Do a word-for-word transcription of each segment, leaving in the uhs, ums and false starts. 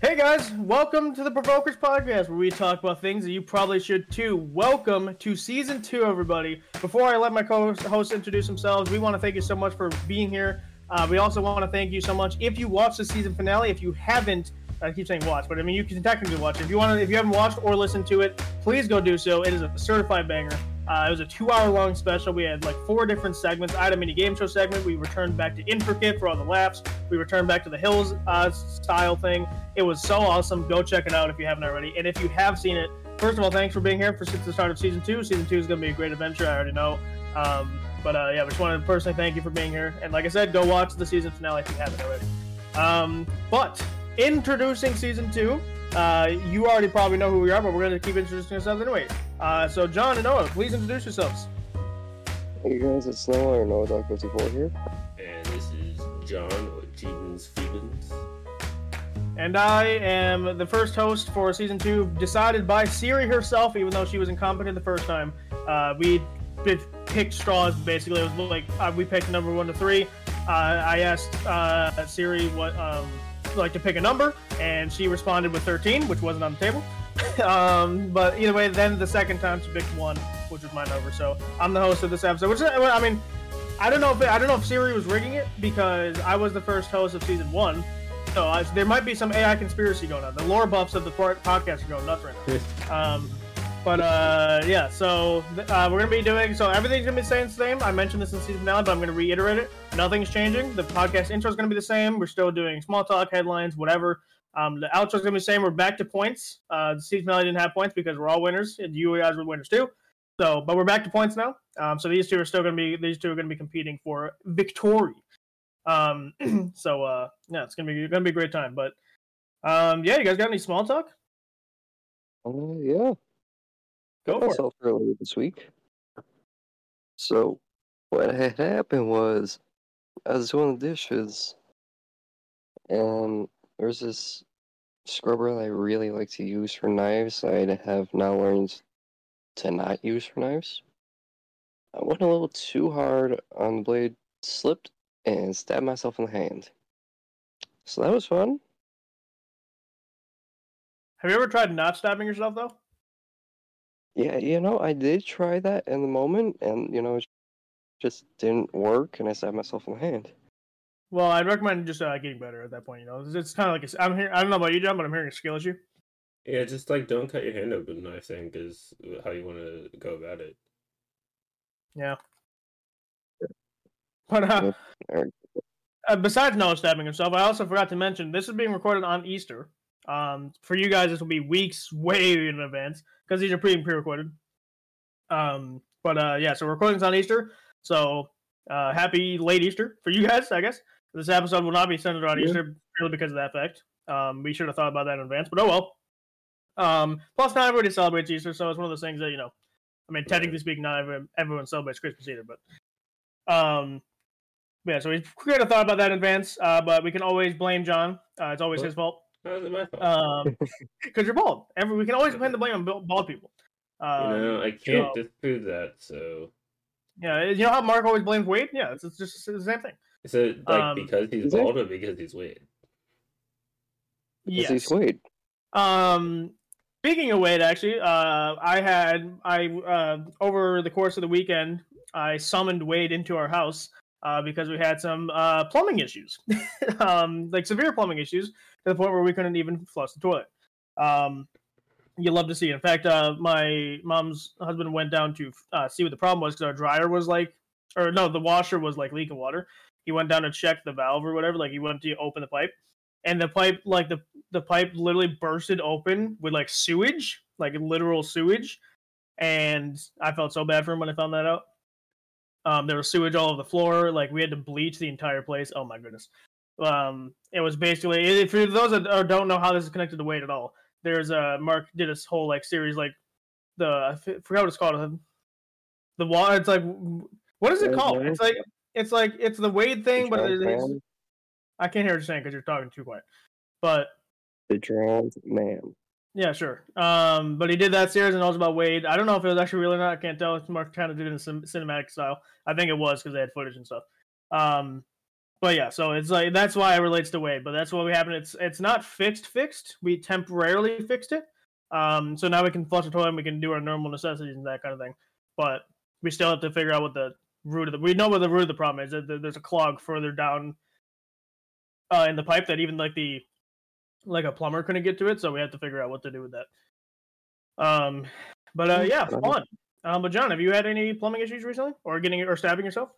Hey guys, welcome to the Provokers Podcast, where we talk about things that you probably should too. Welcome to season two, everybody. Before I let my co-hosts introduce themselves, we want to thank you so much for being here. Uh, we also want to thank you so much if you watched the season finale. If you haven't, I keep saying watch, but I mean you can technically watch it. If you want to, if you haven't watched or listened to it, please go do so. It is a certified banger. Uh, it was a two-hour-long special. We had like four different segments. I had a mini game show segment. We returned back to Intricate for all the laughs. We returned back to the Hills uh, style thing. It was so awesome. Go check it out if you haven't already. And if you have seen it, first of all, thanks for being here for since the start of season two. Season two is going to be a great adventure. I already know. Um, but uh, yeah, I just wanted to personally thank you for being here. And like I said, go watch the season finale if you haven't already. Um, but introducing season two. Uh, you already probably know who we are, but we're going to keep introducing ourselves anyway. Uh, so, John and Noah, please introduce yourselves. Hey guys, it's Noah or Noah Dog fifty-four here. And this is John or Jeetons Phoebans. And I am the first host for season two, decided by Siri herself, even though she was incompetent the first time. Uh, we picked straws, basically. It was like uh, we picked number one to three. Uh, I asked uh, Siri what um, like to pick a number, and she responded with thirteen, which wasn't on the table. um, but either way, then the second time she picked one, which was my number. So I'm the host of this episode. Which I mean, I don't know if I don't know if Siri was rigging it because I was the first host of season one. So I, there might be some A I conspiracy going on. The lore buffs of the podcast are going nuts right now. um, but uh, yeah, so uh, we're gonna be doing so everything's gonna be staying the same. I mentioned this in season finale, but I'm gonna reiterate it. Nothing's changing. The podcast intro is gonna be the same. We're still doing small talk, headlines, whatever. Um, the outro is gonna be the same. We're back to points. Uh, the season finale didn't have points because we're all winners, and you guys were winners too. So, but we're back to points now. Um, so these two are still gonna be these two are gonna be competing for victory. Um, so uh, yeah, it's gonna be gonna be a great time. But um, yeah, you guys got any small talk? Uh, yeah. Go for myself it. Earlier this week. So, what had happened was, I was doing the dishes, and there's this scrubber that I really like to use for knives. I have now learned to not use for knives. I went a little too hard on the blade, slipped, and stabbed myself in the hand. So that was fun. Have you ever tried not stabbing yourself though? Yeah, you know, I did try that in the moment, and, you know, it just didn't work, and I stabbed myself in the hand. Well, I'd recommend just uh, getting better at that point, you know? It's, it's kind of like, a, I'm here, I don't know about you, John, but I'm hearing a skill issue. Yeah, just, like, don't cut your hand open, I think, is how you want to go about it. Yeah. But, uh, uh, besides Noah stabbing himself, I also forgot to mention, this is being recorded on Easter. Um, for you guys, this will be weeks way in advance, because these are pre- pre-recorded. Um, but, uh, yeah, so recording's on Easter, so uh, happy late Easter for you guys, I guess. This episode will not be centered on yeah. Easter, purely because of that fact. Um, we should have thought about that in advance, but oh well. Um, plus, not everybody celebrates Easter, so it's one of those things that, you know, I mean, technically speaking, not everyone, everyone celebrates Christmas either, but, um, yeah, so we could have thought about that in advance, uh, but we can always blame John. Uh, it's always what? his fault. How is it my fault? Um, because you're bald. Every, we can always pin the blame on bald people. Um, you know, I can't so, disprove that, so. Yeah, you know how Mark always blames Wade? Yeah, it's, it's just the same thing. Is it like um, because he's bald or because he's Wade? Yes. He's Wade. Um, speaking of Wade, actually, uh, I had I uh, over the course of the weekend, I summoned Wade into our house uh, because we had some uh, plumbing issues, um, like severe plumbing issues to the point where we couldn't even flush the toilet. Um, you love to see it. In fact, uh, my mom's husband went down to uh, see what the problem was because our dryer was like, or no, the washer was like leaking water. He went down to check the valve or whatever. Like he went to open the pipe, and the pipe, like the the pipe, literally bursted open with like sewage, like literal sewage. And I felt so bad for him when I found that out. Um, there was sewage all over the floor. Like we had to bleach the entire place. Oh my goodness. Um, it was basically, for those that don't know how this is connected to Wade at all. There's a Mark did this whole like series like the I forgot what it's called. The water. It's like what is it called? It's like it's like it's the Wade thing, but it, it's, I can't hear what you're saying because you're talking too quiet. But the drowned man. Yeah, sure. Um, but he did that series and it was about Wade. I don't know if it was actually real or not. I can't tell. Mark kind of did it in some cinematic style. I think it was because they had footage and stuff. Um, but yeah, so it's like that's why it relates to Wade. But that's what we happen. It's it's not fixed fixed. We temporarily fixed it. Um, so now we can flush a toilet and we can do our normal necessities and that kind of thing. But we still have to figure out what the root of the we know what the root of the problem is. There's a clog further down uh, in the pipe that even like the like a plumber couldn't get to it. So we have to figure out what to do with that. Um, but uh, yeah, fun. Um, but John, have you had any plumbing issues recently, or getting or stabbing yourself?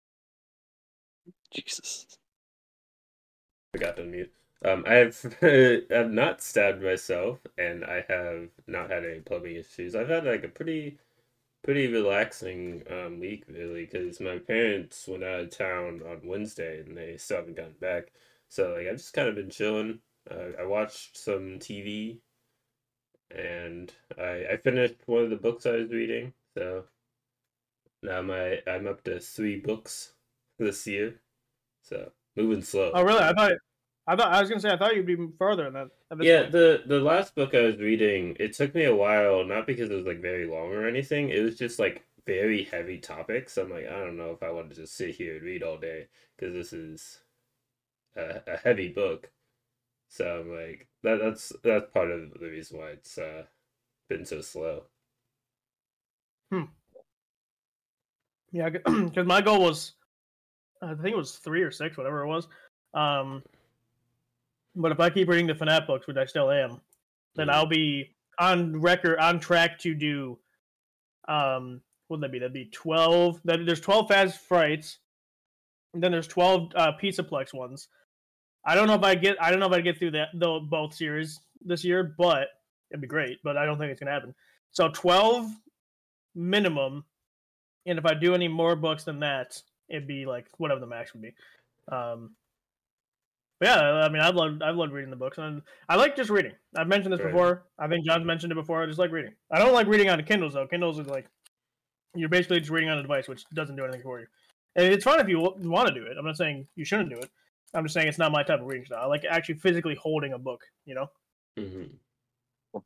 Jesus. Forgot to unmute. Um, I've I've not stabbed myself, and I have not had any plumbing issues. I've had like a pretty pretty relaxing um, week, really, because my parents went out of town on Wednesday, and they still haven't gotten back. So like I've just kind of been chilling. Uh, I watched some T V, and I I finished one of the books I was reading. So now my I'm up to three books this year. So moving slow. Oh really? I thought I thought I was gonna say I thought you'd be further than that. Yeah, point. the the last book I was reading, it took me a while, not because it was like very long or anything. It was just like very heavy topics. I'm like, I don't know if I want to just sit here and read all day because this is a, a heavy book. So I'm like, that that's that's part of the reason why it's uh, been so slow. Hmm. Yeah, because my goal was, I think it was three or six, whatever it was. Um, but if I keep reading the F N A F books, which I still am, then mm-hmm. I'll be on record, on track to do. Um, what would that be? That'd be twelve. That there's twelve Fast Frights, and then there's twelve uh, Pizzaplex ones. I don't know if I get. I don't know if I get through that though both series this year, but it'd be great. But I don't think it's gonna happen. So twelve minimum, and if I do any more books than that, it'd be like whatever the max would be. Um, but yeah, I mean, I've loved I've loved reading the books, and I like just reading. I've mentioned this right. before. I think John's mentioned it before. I just like reading. I don't like reading on Kindles though. Kindles is like you're basically just reading on a device, which doesn't do anything for you. And it's fine if you want to do it. I'm not saying you shouldn't do it. I'm just saying it's not my type of reading style. I like actually physically holding a book, you know? Mm-hmm.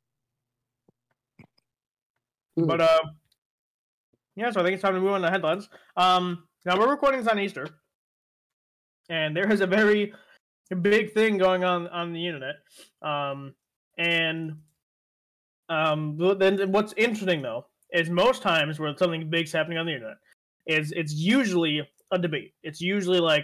But, uh, yeah, so I think it's time to move on to headlines. Um, now, we're recording this on Easter, and there is a very big thing going on on the internet. Um, and um, then what's interesting, though, is most times where something big's happening on the internet, is it's usually a debate. It's usually like,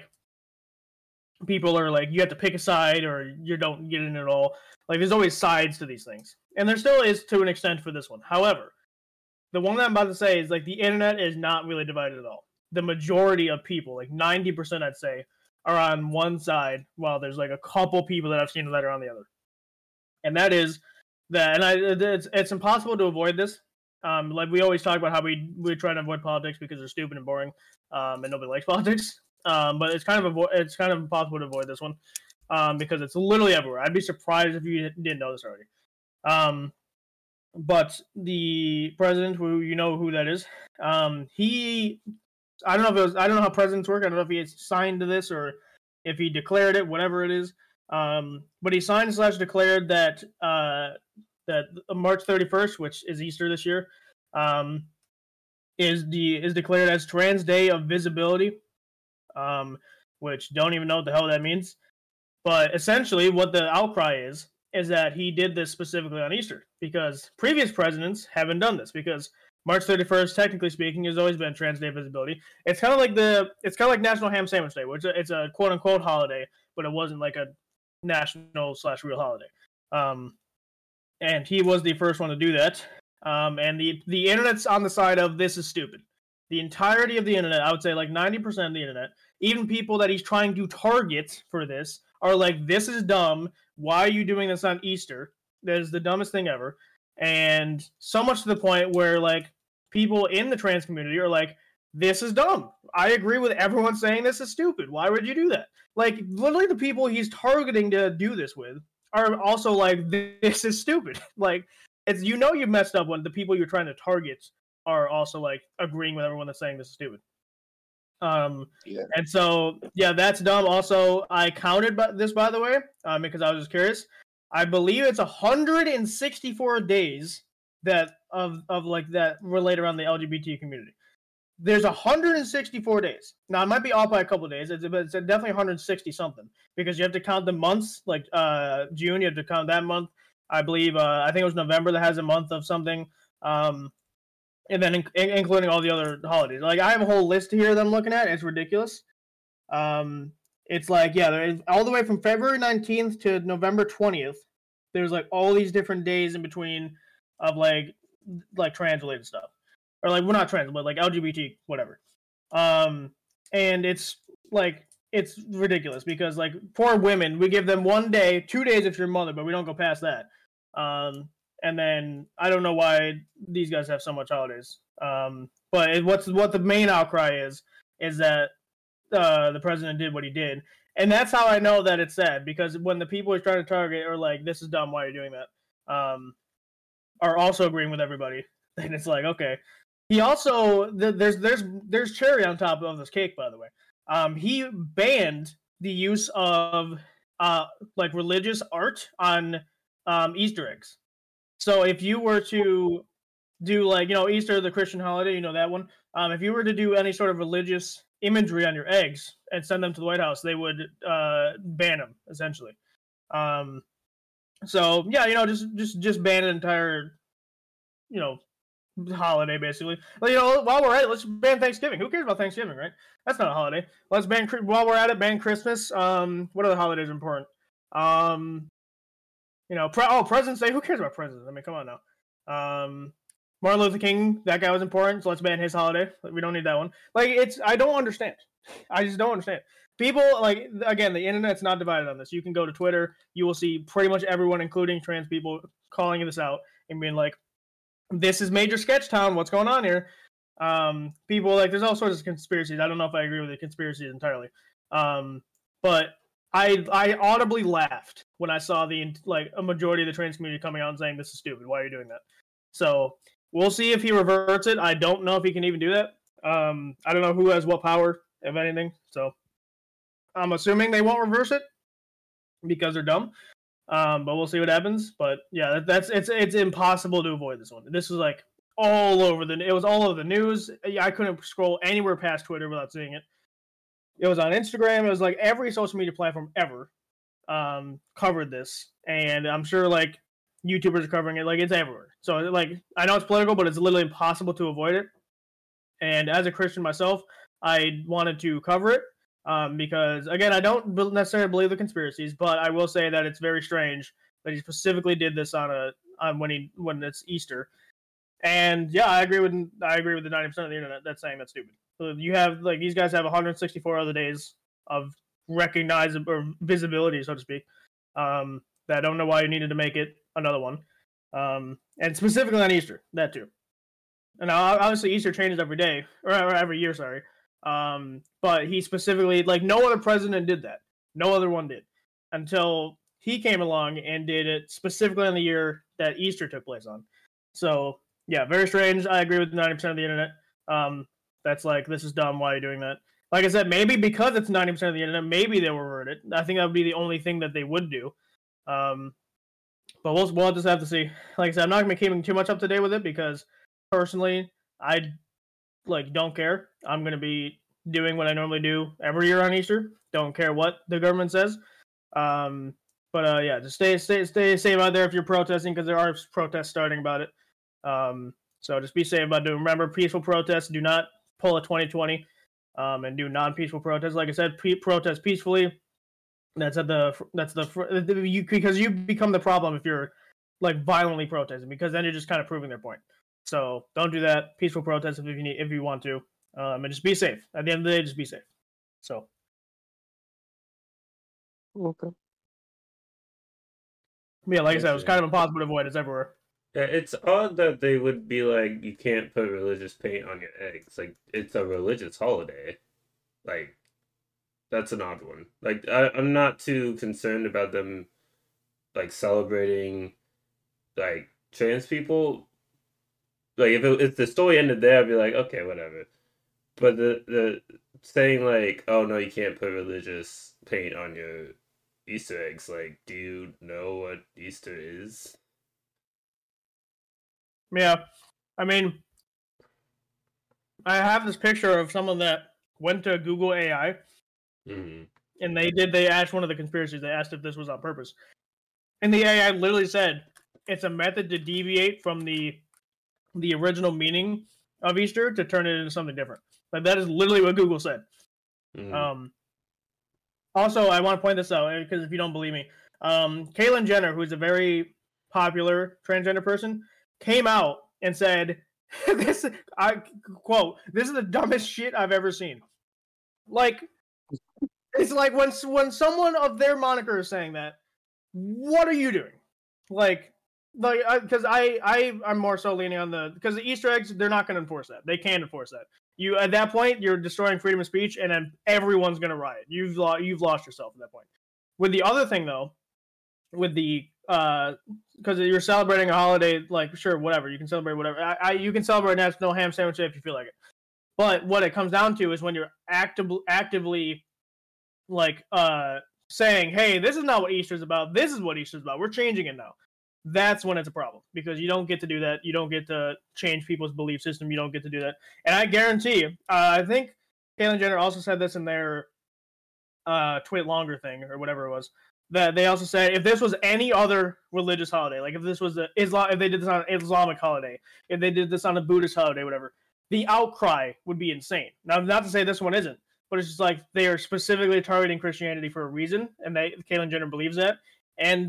people are like, you have to pick a side or you don't get in at all. Like, there's always sides to these things. And there still is to an extent for this one. However, the one that I'm about to say is, like, the internet is not really divided at all. The majority of people, like ninety percent I'd say, are on one side, while there's, like, a couple people that I've seen that are on the other. And that is that, and I, it's, it's impossible to avoid this. Um, like, we always talk about how we, we try to avoid politics because they're stupid and boring, um, and nobody likes politics. Um, but it's kind of avo- it's kind of impossible to avoid this one um, because it's literally everywhere. I'd be surprised if you didn't know this already. Um, but the president, who you know who that is, um, he I don't know if it was I don't know how presidents work. I don't know if he signed to this or if he declared it, whatever it is. Um, but he signed slash declared that uh, that March thirty-first, which is Easter this year, um, is the is declared as Trans Day of Visibility. Um, which don't even know what the hell that means. But essentially what the outcry is, is that he did this specifically on Easter because previous presidents haven't done this because March thirty-first, technically speaking, has always been Trans Day of Visibility. It's kind of like the, it's kind of like National Ham Sandwich Day, which it's a quote unquote holiday, but it wasn't like a national slash real holiday. Um, and he was the first one to do that. Um, and the, the internet's on the side of this is stupid. The entirety of the internet, I would say like ninety percent of the internet, even people that he's trying to target for this are like, this is dumb. Why are you doing this on Easter? That is the dumbest thing ever. And so much to the point where like people in the trans community are like, this is dumb. I agree with everyone saying this is stupid. Why would you do that? Like literally the people he's targeting to do this with are also like, this is stupid. Like it's, you know, you messed up when the people you're trying to target are also like agreeing with everyone that's saying this is stupid. Um, yeah. And so, yeah, that's dumb. Also, I counted by this, by the way, um, because I was just curious. I believe it's one hundred sixty-four days that of of like that relate around the L G B T community. there's one hundred sixty-four days. Now it might be off by a couple of days. It's, it's definitely one hundred sixty something because you have to count the months. Like uh, June, you have to count that month. I believe uh, I think it was November that has a month of something, um, and then in, in, including all the other holidays. Like I have a whole list here that I'm looking at. It's ridiculous. Um, it's like yeah, all the way from February nineteenth to November twentieth. There's like all these different days in between of like like trans related stuff. Or like, well, not trans, but like L G B T, whatever. Um, and it's like it's ridiculous because like for women, we give them one day, two days if you're a mother, but we don't go past that. Um, and then I don't know why these guys have so much holidays. Um, but it, what's what the main outcry is is that uh, the president did what he did, and that's how I know that it's sad because when the people he's trying to target are like, "This is dumb. Why are you doing that?" Um, are also agreeing with everybody, and it's like, okay. He also there's there's there's cherry on top of this cake, by the way. Um, he banned the use of uh like religious art on um, Easter eggs. So if you were to do like you know Easter, the Christian holiday, you know that one. Um, if you were to do any sort of religious imagery on your eggs and send them to the White House, they would uh, ban them essentially. Um, so yeah, you know just just just ban an entire you know. holiday basically. Well, you know, while we're at it, let's ban Thanksgiving. Who cares about Thanksgiving, right? That's not a holiday. Let's ban while we're at it. Ban Christmas. Um, what other holidays are important? Um, you know, pre- oh, President's Day. Who cares about presidents? I mean, come on now. Um, Martin Luther King. That guy was important, so let's ban his holiday. We don't need that one. Like, it's I don't understand. I just don't understand. People like again, the internet's not divided on this. You can go to Twitter. You will see pretty much everyone, including trans people, calling this out and being like, this is Major Sketch Town. What's going on here? Um, people like there's all sorts of conspiracies. I don't know if I agree with the conspiracies entirely. Um, but I I audibly laughed when I saw the like a majority of the trans community coming out and saying this is stupid. Why are you doing that? So we'll see if he reverts it. I don't know if he can even do that. Um, I don't know who has what power, if anything. So I'm assuming they won't reverse it because they're dumb. Um, but we'll see what happens. But yeah, that, that's it's it's impossible to avoid this one. This was like all over the it was all over the news. I couldn't scroll anywhere past Twitter without seeing it. It was on Instagram. It was like every social media platform ever um, covered this, and I'm sure like YouTubers are covering it. Like it's everywhere. So like I know it's political, but it's literally impossible to avoid it. And as a Christian myself, I wanted to cover it. Um, because again, I don't necessarily believe the conspiracies, but I will say that it's very strange that he specifically did this on a on when he when it's Easter. And yeah, I agree with I agree with the ninety percent of the internet that's saying that's stupid. So you have like these guys have one hundred sixty-four other days of recognizable or visibility, so to speak. Um, that I don't know why you needed to make it another one, um, and specifically on Easter, that too. And now, obviously, Easter changes every day or every year. Sorry. Um, but he specifically, like, no other president did that. No other one did until he came along and did it specifically on the year that Easter took place on. So, yeah, very strange. I agree with ninety percent of the internet. Um, that's like, this is dumb. Why are you doing that? Like I said, maybe because it's ninety percent of the internet, maybe they will revert it. I think that would be the only thing that they would do. Um, but we'll, we'll just have to see. Like I said, I'm not going to be keeping too much up to date with it because, personally, I like don't care. I'm gonna be doing what I normally do every year on Easter. Don't care what the government says. Um, but uh, yeah, just stay stay stay safe out there if you're protesting because there are protests starting about it. Um, so just be safe about it. Remember, peaceful protests. Do not pull a twenty twenty um, and do non-peaceful protests. Like I said, pe- protest peacefully. That's at the that's the you because you become the problem if you're like violently protesting because then you're just kind of proving their point. So don't do that. Peaceful protest if you need, if you want to, um, and just be safe. At the end of the day, just be safe. So, Okay. yeah, like I said, it was kind of impossible to avoid. It's everywhere. Yeah, it's odd that they would be like, you can't put religious paint on your eggs. Like, it's a religious holiday. Like, that's an odd one. Like, I, I'm not too concerned about them, like, celebrating, like, trans people. Like, if, it, if the story ended there, I'd be like, okay, whatever. But the, the saying, like, oh, no, you can't put religious paint on your Easter eggs, like, do you know what Easter is? Yeah. I mean, I have this picture of someone that went to Google A I, mm-hmm. and they did. They asked one of the conspiracies. They asked if this was on purpose, and the A I literally said it's a method to deviate from the the original meaning of Easter to turn it into something different. Like that is literally what Google said. Mm-hmm. Um. Also, I want to point this out because if you don't believe me, um, Caitlyn Jenner, who is a very popular transgender person, came out and said, "This, I quote, this is the dumbest shit I've ever seen." Like, it's like when when someone of their moniker is saying that, what are you doing? Like, like because I, I I'm more so leaning on the because the Easter eggs, they're not going to enforce that. They can't enforce that. You at that point you're destroying freedom of speech, and then everyone's going to riot. You've lo- you've lost yourself at that point. With the other thing though, with the uh because you're celebrating a holiday, like sure whatever you can celebrate whatever. I, I you can celebrate National Ham Sandwich Day if you feel like it. But what it comes down to is when you're actively actively like uh saying, hey, this is not what Easter's about. This is what Easter's about. We're changing it now. That's when it's a problem because you don't get to do that. You don't get to change people's belief system. You don't get to do that. And I guarantee you, uh, I think Caitlyn Jenner also said this in their uh, Tweet Longer thing or whatever it was, that they also said if this was any other religious holiday, like if this was a Islam, if they did this on an Islamic holiday, if they did this on a Buddhist holiday, whatever, the outcry would be insane. Now, not to say this one isn't, but it's just like they are specifically targeting Christianity for a reason, and they Caitlyn Jenner believes that. And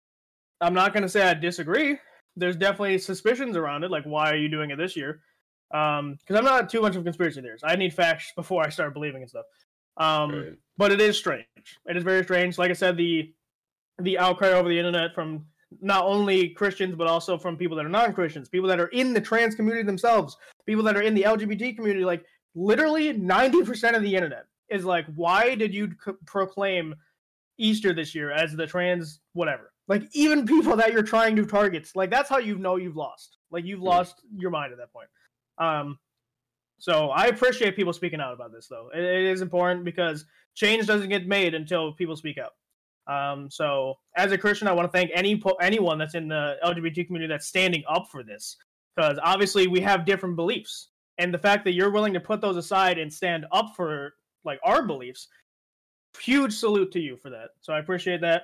I'm not going to say I disagree. There's definitely suspicions around it, like why are you doing it this year? Um, because I'm not too much of a conspiracy theorist. I need facts before I start believing in stuff. Um, Right. But it is strange. It is very strange. Like I said, the the outcry over the internet from not only Christians, but also from people that are non-Christians, people that are in the trans community themselves, people that are in the L G B T community, like literally ninety percent of the internet is like, why did you c- proclaim Easter this year as the trans whatever? Like even people that you're trying to target, like that's how you know you've lost. Like you've lost your mind at that point. Um, so I appreciate people speaking out about this though. It, it is important because change doesn't get made until people speak out. Um, so as a Christian, I want to thank any anyone that's in the L G B T community that's standing up for this, because obviously we have different beliefs, and the fact that you're willing to put those aside and stand up for like our beliefs, huge salute to you for that. So I appreciate that.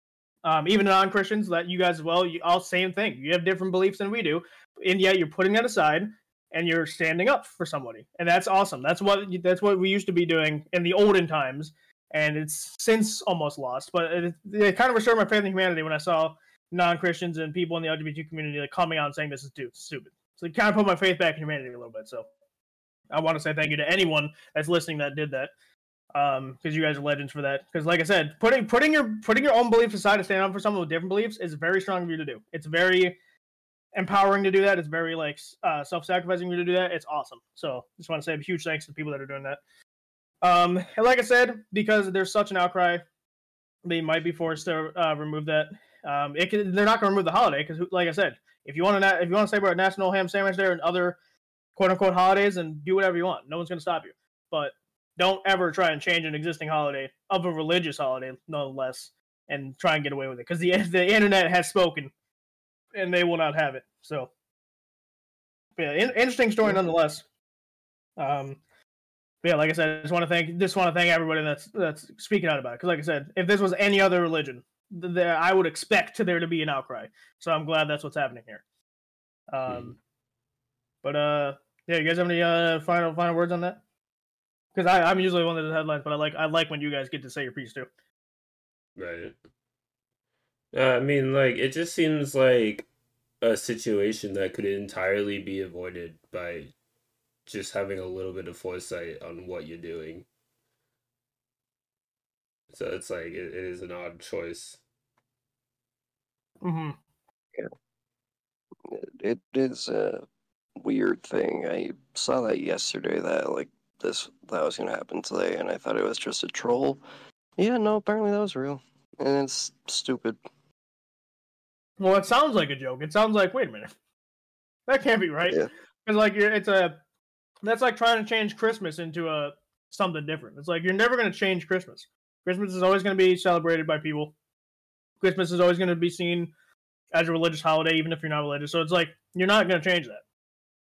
Um, even non-Christians, that you guys as well, you all same thing. You have different beliefs than we do, and yet you're putting that aside and you're standing up for somebody, and that's awesome. That's what that's what we used to be doing in the olden times, and it's since almost lost. But it, it kind of restored my faith in humanity when I saw non-Christians and people in the L G B T community like coming out and saying this is too stupid. So it kind of put my faith back in humanity a little bit. So I want to say thank you to anyone that's listening that did that. Um, because you guys are legends for that. Because, like I said, putting putting your putting your own beliefs aside to stand up for someone with different beliefs is very strong of you to do. It's very empowering to do that. It's very like uh, self-sacrificing of you to do that. It's awesome. So, just want to say a huge thanks to the people that are doing that. Um, and like I said, because there's such an outcry, they might be forced to uh, remove that. Um, it can, they're not going to remove the holiday because, like I said, if you want to if you want to say about National Ham Sandwich Day and other quote unquote holidays, and do whatever you want, no one's going to stop you. But don't ever try and change an existing holiday of a religious holiday, nonetheless, and try and get away with it. Because the the internet has spoken, and they will not have it. So, yeah, in, interesting story nonetheless. Um, yeah, like I said, I just want to thank just want to thank everybody that's that's speaking out about it. Because, like I said, if this was any other religion, th- th- I would expect there to be an outcry. So I'm glad that's what's happening here. Um, mm. But uh, yeah, you guys have any uh final final words on that? Because I'm usually one of the headlines, but I like I like when you guys get to say your piece too. Right. Uh, I mean, like, it just seems like a situation that could entirely be avoided by just having a little bit of foresight on what you're doing. So it's like, it, it is an odd choice. Mm-hmm. Yeah. It, it is a weird thing. I saw that yesterday, that, like, this that was gonna happen today, and I thought it was just a troll. Yeah, no, apparently that was real, and it's stupid. Well, it sounds like a joke. It sounds like, wait a minute, that can't be right. Because yeah. like you're, it's a that's like trying to change Christmas into a something different. It's like you're never gonna change Christmas. Christmas is always gonna be celebrated by people. Christmas is always gonna be seen as a religious holiday, even if you're not religious. So it's like you're not gonna change that.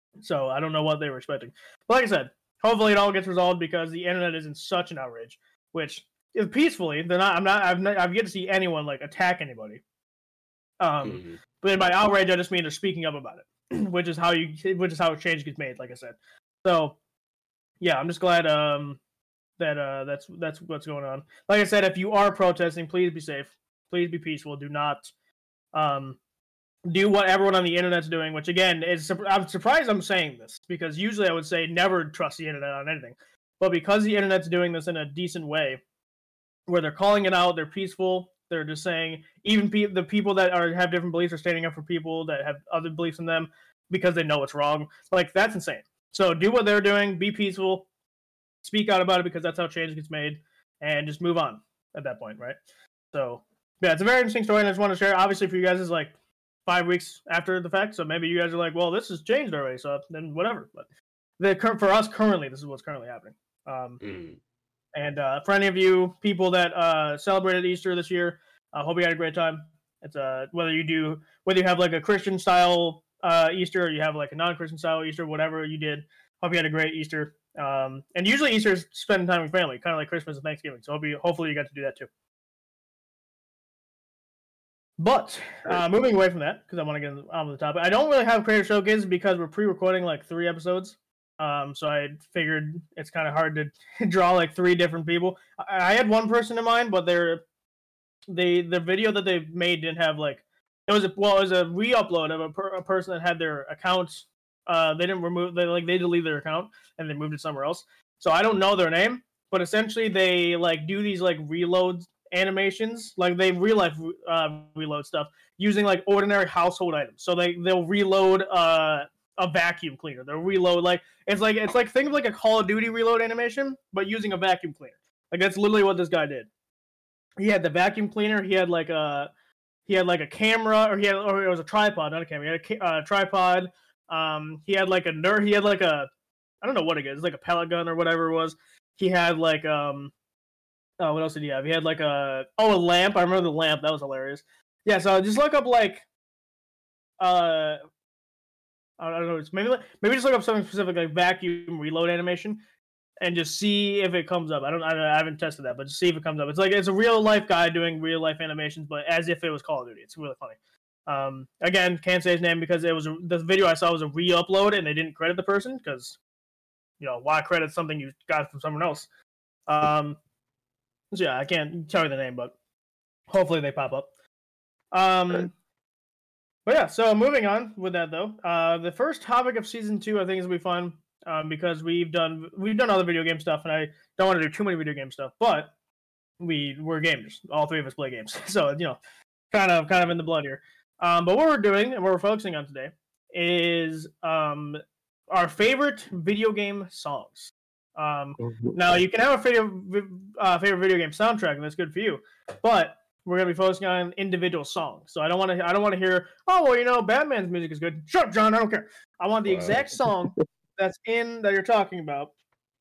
So I don't know what they were expecting. But like I said, hopefully it all gets resolved because the internet is in such an outrage. Which, if peacefully, they're not. I'm not. I've not, I've yet to see anyone like attack anybody. Um, Mm-hmm. but by outrage, I just mean they're speaking up about it, which is how you, which is how change gets made. Like I said, so yeah, I'm just glad um that uh that's that's what's going on. Like I said, if you are protesting, please be safe. Please be peaceful. Do not um do what everyone on the internet's doing. Which again is I'm surprised I'm saying this because usually I would say never trust the internet on anything, but because the internet's doing this in a decent way, where they're calling it out, they're peaceful. They're just saying even pe- the people that are have different beliefs are standing up for people that have other beliefs in them because they know it's wrong. Like that's insane. So do what they're doing. Be peaceful. Speak out about it because that's how change gets made, and just move on at that point, right? So yeah, it's a very interesting story, and I just want to share. Obviously, for you guys, is like five weeks after the fact, so maybe you guys are like, well, this has changed already, so then whatever. But the for us currently, this is what's currently happening. Um, Mm. And uh, for any of you people that uh, celebrated Easter this year, I uh, hope you had a great time. It's uh, whether you do, whether you have like a Christian style uh, Easter or you have like a non-Christian style Easter, whatever you did. Hope you had a great Easter. Um, and usually Easter is spending time with family, kind of like Christmas and Thanksgiving. So hope you, hopefully you got to do that too. But uh, moving away from that, because I want to get on the topic, I don't really have Creator Showcase because we're pre-recording like three episodes. Um, so I figured it's kind of hard to draw like three different people. I, I had one person in mind, but they're they the video that they made didn't have like it was a well it was a re-upload of a, per, a person that had their account. Uh, they didn't remove they like they deleted their account and they moved it somewhere else. So I don't know their name, but essentially they like do these like reload animations, like they real life uh, reload stuff using like ordinary household items. So they they'll reload uh. a vacuum cleaner. They'll reload like it's like it's like think of like a Call of Duty reload animation, but using a vacuum cleaner. Like that's literally what this guy did. He had the vacuum cleaner. He had like a he had like a camera, or he had or it was a tripod, not a camera. He had a uh, tripod. Um, he had like a nerd. He had like a I don't know what it is, like a pellet gun or whatever it was. He had like um oh what else did he have? He had like a oh a lamp. I remember the lamp. That was hilarious. Yeah, so just look up like uh. I don't know. It's maybe maybe just look up something specific like vacuum reload animation, and just see if it comes up. I don't. I, I haven't tested that, but just see if it comes up. It's like it's a real life guy doing real life animations, but as if it was Call of Duty. It's really funny. Um, again, can't say his name because it was a, the video I saw was a re-upload, and they didn't credit the person because, you know, why credit something you got from someone else? Um, so yeah, I can't tell you the name, but hopefully they pop up. Um. But yeah, so moving on with that though, uh, the first topic of season two I think is gonna be fun um, because we've done we've done other video game stuff, and I don't want to do too many video game stuff, but we we're gamers. All three of us play games, so you know, kind of kind of in the blood here. Um, but what we're doing and what we're focusing on today is um, our favorite video game songs. Um, now you can have a favorite uh, favorite video game soundtrack, and that's good for you, but we're gonna be focusing on individual songs. So I don't want to. I don't want to hear. Oh well, you know, Batman's music is good. Shut up, John. I don't care. I want the wow. exact song that's in that you're talking about,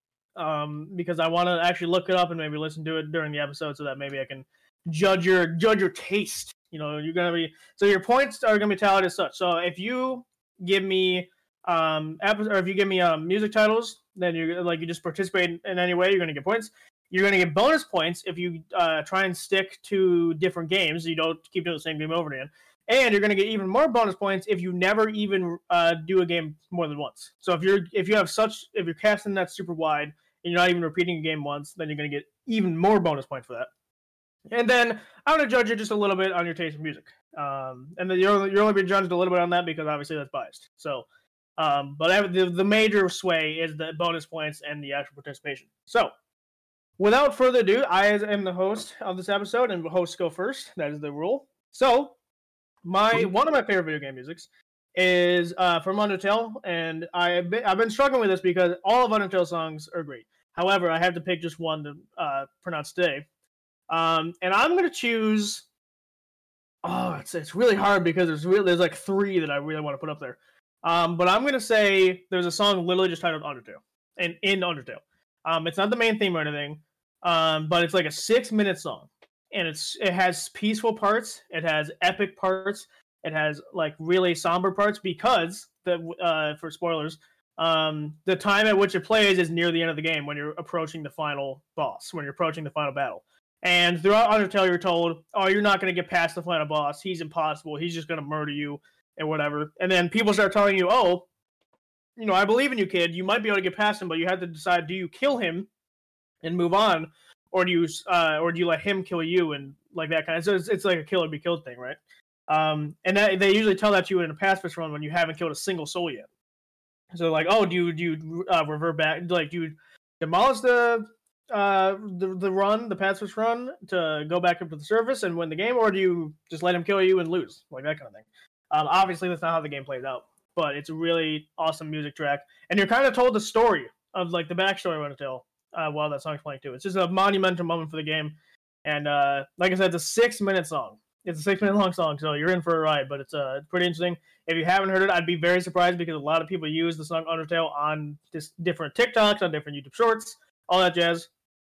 um, because I want to actually look it up and maybe listen to it during the episode, so that maybe I can judge your judge your taste. You know, you're gonna be so your points are gonna be tallied as such. So if you give me um, episode, or if you give me um, music titles, then you're like you just participate in any way, you're gonna get points. You're going to get bonus points if you uh, try and stick to different games. You don't keep doing the same game over again. And you're going to get even more bonus points if you never even uh, do a game more than once. So if you're if you have such if you're casting that super wide and you're not even repeating a game once, then you're going to get even more bonus points for that. And then I'm going to judge you just a little bit on your taste in music. Um, and then you're only, you're only being judged a little bit on that because obviously that's biased. So, um, but the the major sway is the bonus points and the actual participation. So. Without further ado, I am the host of this episode, and hosts go first. That is the rule. So, my one of my favorite video game musics is uh, from Undertale, and I've been, I've been struggling with this because all of Undertale songs are great. However, I have to pick just one to uh, pronounce today, um, and I'm going to choose. Oh, it's it's really hard because there's really there's like three that I really want to put up there, um, but I'm going to say there's a song literally just titled Undertale, and in Undertale. Um, it's not the main theme or anything. Um, but it's like a six minute song, and it's it has peaceful parts, it has epic parts, It has like really somber parts because the uh, for spoilers, um, the time at which it plays is near the end of the game when you're approaching the final boss, when you're approaching the final battle. And throughout Undertale, you're told, "Oh, you're not going to get past the final boss. He's impossible. He's just going to murder you and whatever." And then people start telling you, "Oh, you know, I believe in you, kid. You might be able to get past him, but you have to decide: do you kill him and move on, or do you, uh, or do you let him kill you?" And like that kind of. So it's, it's like a kill or be killed thing, right? Um, and that, they usually tell that to you in a pacifist run when you haven't killed a single soul yet. So like, oh, do you do you uh, revert back? Like, do you demolish the uh the the run, the pacifist run, to go back up to the surface and win the game, or do you just let him kill you and lose, like that kind of thing? Um, obviously, that's not how the game plays out, but it's a really awesome music track, and you're kind of told the story of like the backstory of Undertale uh, while that song's playing too. It's just a monumental moment for the game, and uh, like I said, it's a six minute song. It's a six minute long song, so you're in for a ride. But it's uh pretty interesting. If you haven't heard it, I'd be very surprised because a lot of people use the song Undertale on just different TikToks, on different YouTube Shorts, all that jazz.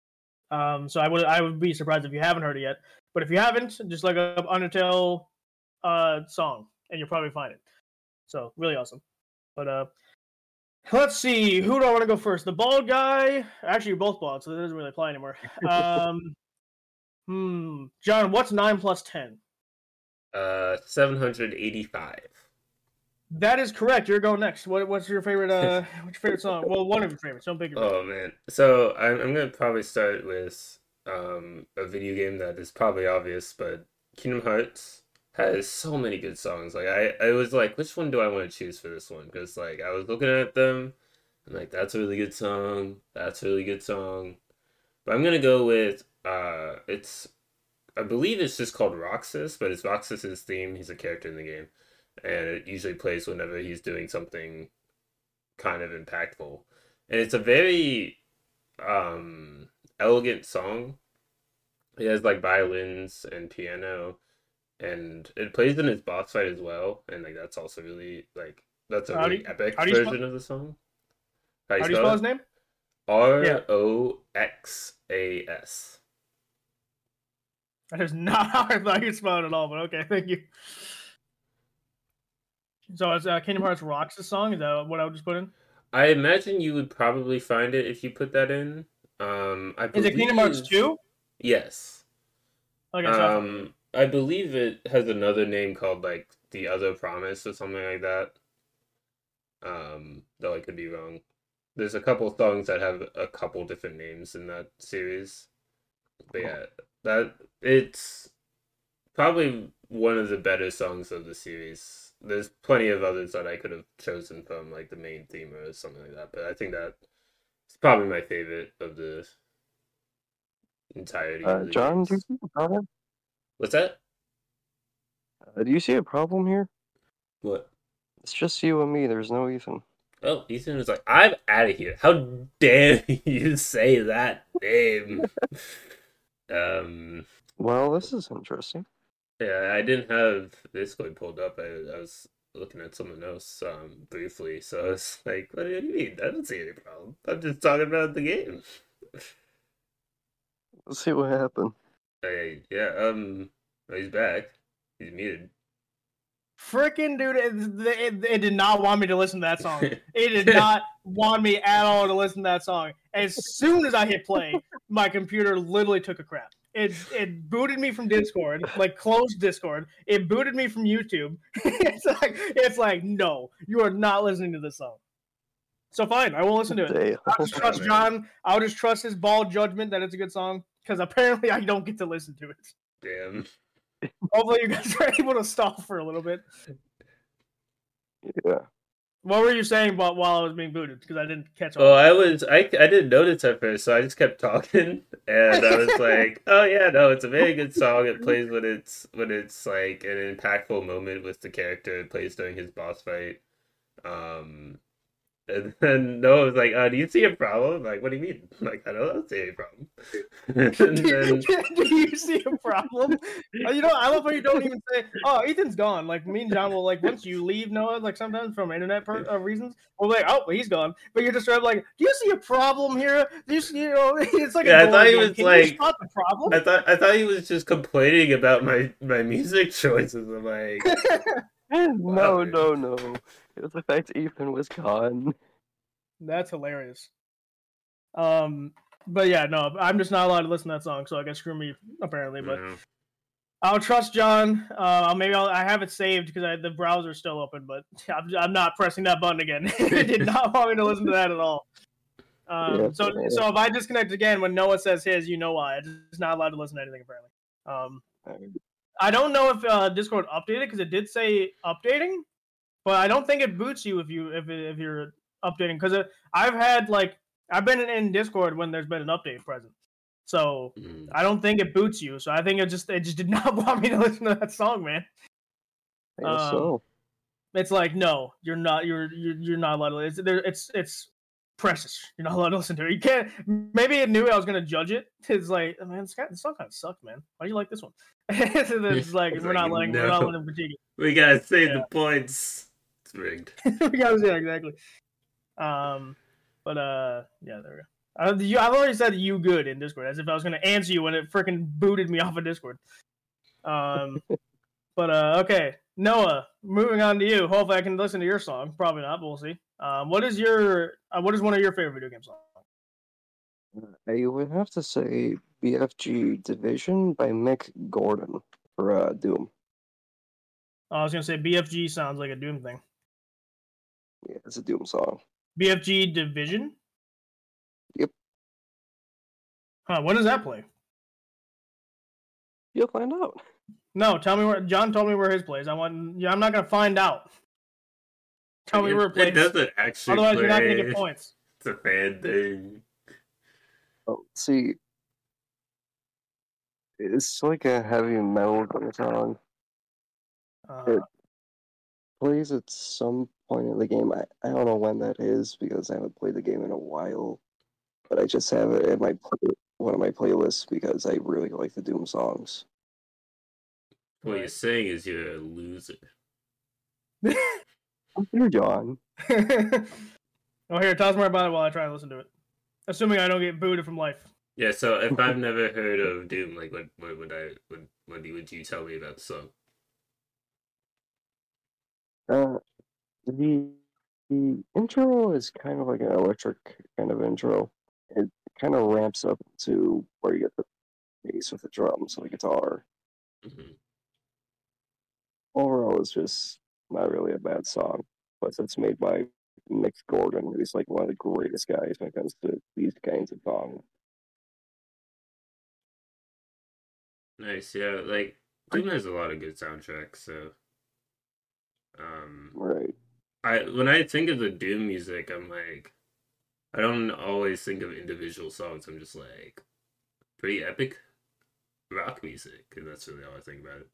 Um, so I would I would be surprised if you haven't heard it yet. But if you haven't, just look up Undertale uh, song, and you'll probably find it. So really awesome. But uh, let's see, who do I want to go first? The bald guy. Actually, you're both bald, so that doesn't really apply anymore. Um, hmm, John, what's nine plus ten? Uh, seven hundred eighty-five. That is correct. You're going next. What, what's your favorite? Uh, what's your favorite song? Well, one of your favorites. Don't pick your favorite. Oh man. So I'm I'm gonna probably start with um a video game that is probably obvious, but Kingdom Hearts has so many good songs. Like I I was like, which one do I want to choose for this one? Because like I was looking at them, and like that's a really good song. That's a really good song. But I'm gonna go with uh, it's I believe it's just called Roxas, but it's Roxas's theme. He's a character in the game, and it usually plays whenever he's doing something kind of impactful. And it's a very um elegant song. He has like violins and piano, and it plays in his boss fight as well. And like that's also really like that's a How do really you- epic how do you version spell- of the song. How do you spell his it? name? R O X A S. That is not how I thought you'd spell it at all, but okay, thank you. So it's uh, Kingdom Hearts Roxas song. Is that what I would just put in? I imagine you would probably find it if you put that in. Um, I Is it Kingdom Hearts believe- two? Yes. Okay, so Um, I believe it has another name called like The Other Promise or something like that. Um, though I could be wrong. There's a couple songs that have a couple different names in that series. But yeah, that it's probably one of the better songs of the series. There's plenty of others that I could have chosen from like the main theme or something like that, but I think that it's probably my favorite of the entirety Uh, of the John, games. do you see a problem? What's that? Uh, do you see a problem here? What? It's just you and me. There's no Ethan. Oh, Ethan was like, I'm out of here. How dare you say that name? um, Well, this is interesting. yeah, I didn't have Discord pulled up. I, I was looking at someone else um, briefly, so I was like, what do you mean? I don't see any problem. I'm just talking about the game. Let's see what happened. Hey, yeah, um, he's back. He's muted. freaking dude, it, it, it did not want me to listen to that song. It did not want me at all to listen to that song. As soon as I hit play, my computer literally took a crap. It it booted me from Discord, like closed Discord. It booted me from YouTube. it's like it's like no, you are not listening to this song. So fine, I won't listen to it. Damn. I'll just trust John. I'll just trust his bald judgment that it's a good song because apparently I don't get to listen to it. Damn. Hopefully you guys are able to stall for a little bit. Yeah. What were you saying about while I was being booted? Because I didn't catch on. Oh, I was I, I didn't notice at first, so I just kept talking, and I was like, "Oh yeah, no, it's a very good song. It plays when it's when it's like an impactful moment with the character. It plays during his boss fight, um, And then Noah was like, uh, do you see a problem? I'm like, what do you mean? I'm like, I don't see any problem. and then, Do you see a problem? Uh, You know, I love how you don't even say, "Oh, Ethan's gone." Like me and John will like once you leave Noah, like sometimes from internet per- uh, reasons, we'll be like, "Oh, he's gone." But you're just sort of like, "Do you see a problem here?" Do you, see, you know, it's like Yeah, I a thought he game. was Can like- you spot the problem? I thought I thought he was just complaining about my, my music choices. I'm like, no, Wow, no, no. It was the fact Ethan was gone. That's hilarious. Um, but yeah, no, I'm just not allowed to listen to that song, so I guess screw me apparently. But no. I'll trust John. Uh, maybe I'll, I have it saved because the browser's still open, but I'm, I'm not pressing that button again. It did not want me to listen to that at all. Um, Yeah, so, yeah. so if I disconnect again when Noah says his, you know why. I'm just not allowed to listen to anything apparently. Um, I don't know if uh, Discord updated because it did say updating, but I don't think it boots you if you if it, if you're updating because I've had like I've been in, in Discord when there's been an update present, so Mm. I don't think it boots you. So I think it just it just did not want me to listen to that song, man. I guess Um, so. It's like no, you're not you're you're, you're not allowed to. It's there. It's it's precious. You're not allowed to listen to it. You can't. Maybe it knew I was gonna judge it. It's like man, this, guy, this song kind of sucked, man. Why do you like this one? it's like It's we're like, not letting we're no. not letting him critique it. We gotta save Yeah. the points. It's rigged. Because, yeah, exactly. Um, but uh, yeah, there we go. Uh, you, I've already said you good in Discord, as if I was gonna answer you when it freaking booted me off of Discord. Um, but uh, okay, Noah, moving on to you. Hopefully, I can listen to your song. Probably not, but we'll see. Um, what is your uh, what is one of your favorite video game songs? I would have to say B F G Division by Mick Gordon for uh, Doom. I was gonna say B F G sounds like a Doom thing. Yeah, it's a Doom song. B F G Division. Yep. Huh? When does that play? You'll find out. No, tell me where. John told me where his plays. I want. Yeah, I'm not gonna find out. Tell me it, where it plays. It doesn't actually Otherwise, play. you're not gonna get points. It's a fan thing. Oh, see, it's like a heavy metal kind of song. Uh, It plays at some point in the game. I, I don't know when that is because I haven't played the game in a while. But I just have it in my play, one of my playlists because I really like the Doom songs. What Right. you're saying is you're a loser. You're John. oh, here, tell us more about it while I try and listen to it. Assuming I don't get booted from life. Yeah, so if I've never heard of Doom, like what what would I would what would you tell me about the song? Uh, the the intro is kind of like an electric kind of intro. It kind of ramps up to where you get the bass with the drums and the guitar. Mm-hmm. Overall, it's just not really a bad song. Plus, it's made by Mick Gordon, who's like one of the greatest guys when it comes to these kinds of songs. Nice, yeah. Like Doom has a lot of good soundtracks, so um Right. I when I think of the Doom music, I'm like I don't always think of individual songs. I'm just like pretty epic rock music, and that's really all I think about it.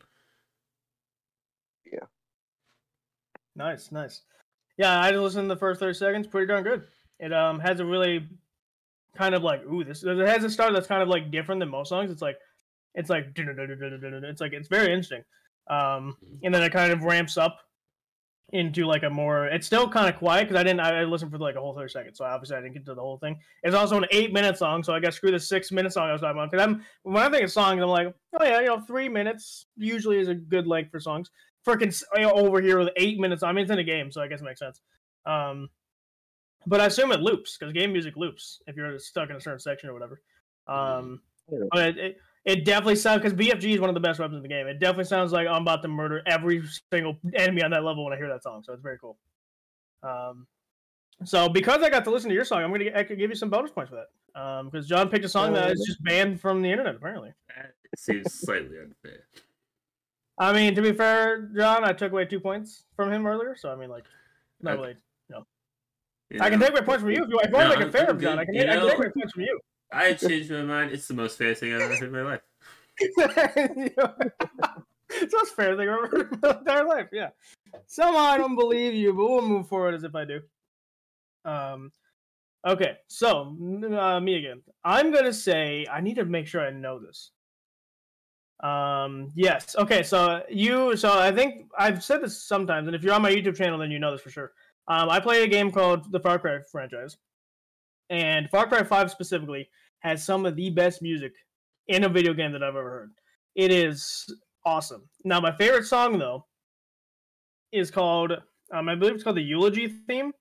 Yeah. Nice, nice. Yeah, I just listened to the first thirty seconds. Pretty darn good. It um has a really kind of like ooh this it has a start that's kind of like different than most songs. It's like it's like it's like it's very interesting. Um, and then it kind of ramps up into like a more. It's still kind of quiet because I didn't. I listened for like a whole thirty seconds, so obviously I didn't get to the whole thing. It's also an eight minute song, so I got screw the six minute song I was talking about. Because I'm when I think of songs, I'm like, oh yeah, you know, three minutes usually is a good length for songs. Freaking you know, over here with eight minutes. I mean, it's in a game, so I guess it makes sense. Um, but I assume it loops because game music loops if you're stuck in a certain section or whatever. Um, Yeah. but it, it, it definitely sounds because B F G is one of the best weapons in the game. It definitely sounds like I'm about to murder every single enemy on that level when I hear that song. So it's very cool. Um, so because I got to listen to your song, I'm gonna I could give you some bonus points for that. Um, because John picked a song that is just banned from the internet apparently. That seems slightly unfair. I mean, to be fair, John, I took away two points from him earlier, so I mean, like, not Okay. really. No, You I can know, take away points from you if you, if you want No, to make it I'm- fair, I'm John. I good. can, You take, I can know- take away points from you. I changed my mind. It's the most fair thing I've ever heard in my life. It's the most fair thing I've ever heard in my entire life. Yeah. Somehow I don't believe you, but we'll move forward as if I do. Um, okay, so uh, me again. I'm gonna say I need to make sure I know this. Um, yes. Okay, so you, so I think I've said this sometimes, and if you're on my YouTube channel, then you know this for sure. Um, I play a game called the Far Cry franchise, and Far Cry five specifically has some of the best music in a video game that I've ever heard. It is awesome. Now, my favorite song though is called, um, I believe it's called the Eulogy theme.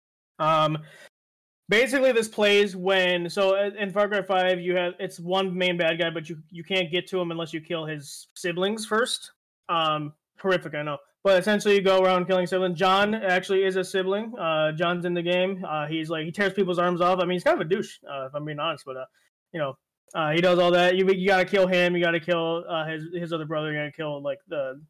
Um, basically, this plays when, so in Far Cry five, you have, it's one main bad guy, but you you can't get to him unless you kill his siblings first. Um, horrific, I know. But essentially, you go around killing siblings. John actually is a sibling. Uh, John's in the game. Uh, he's like, he tears people's arms off. I mean, he's kind of a douche, uh, if I'm being honest. But uh, you know, uh, he does all that. You you gotta kill him. You gotta kill uh, his his other brother. You gotta kill like the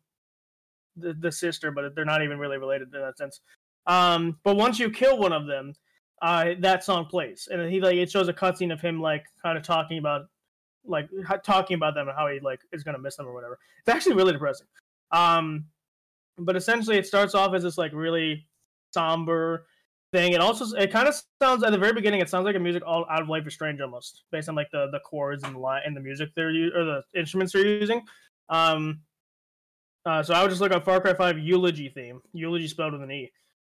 the, the sister, but they're not even really related in that sense. Um, but once you kill one of them, uh, that song plays, and he like it shows a cutscene of him like kind of talking about like talking about them and how he like is gonna miss them or whatever. It's actually really depressing. Um, but essentially, it starts off as this like really somber thing. It also it kind of sounds at the very beginning. It sounds like a music all out of Life is Strange almost, based on like the the chords and the line and the music they're or the instruments they're using. Um, uh, so I would just look up Far Cry five Eulogy theme. Eulogy spelled with an E.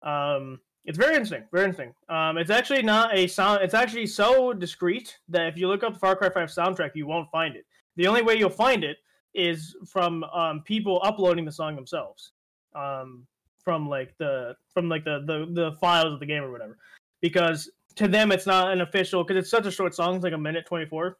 Um, it's very interesting. Very interesting. Um, it's actually not a sound. It's actually so discreet that if you look up the Far Cry five soundtrack, you won't find it. The only way you'll find it is from um, people uploading the song themselves. Um, from like the from like the, the the files of the game or whatever, because to them it's not an official, because it's such a short song. It's like a minute twenty-four.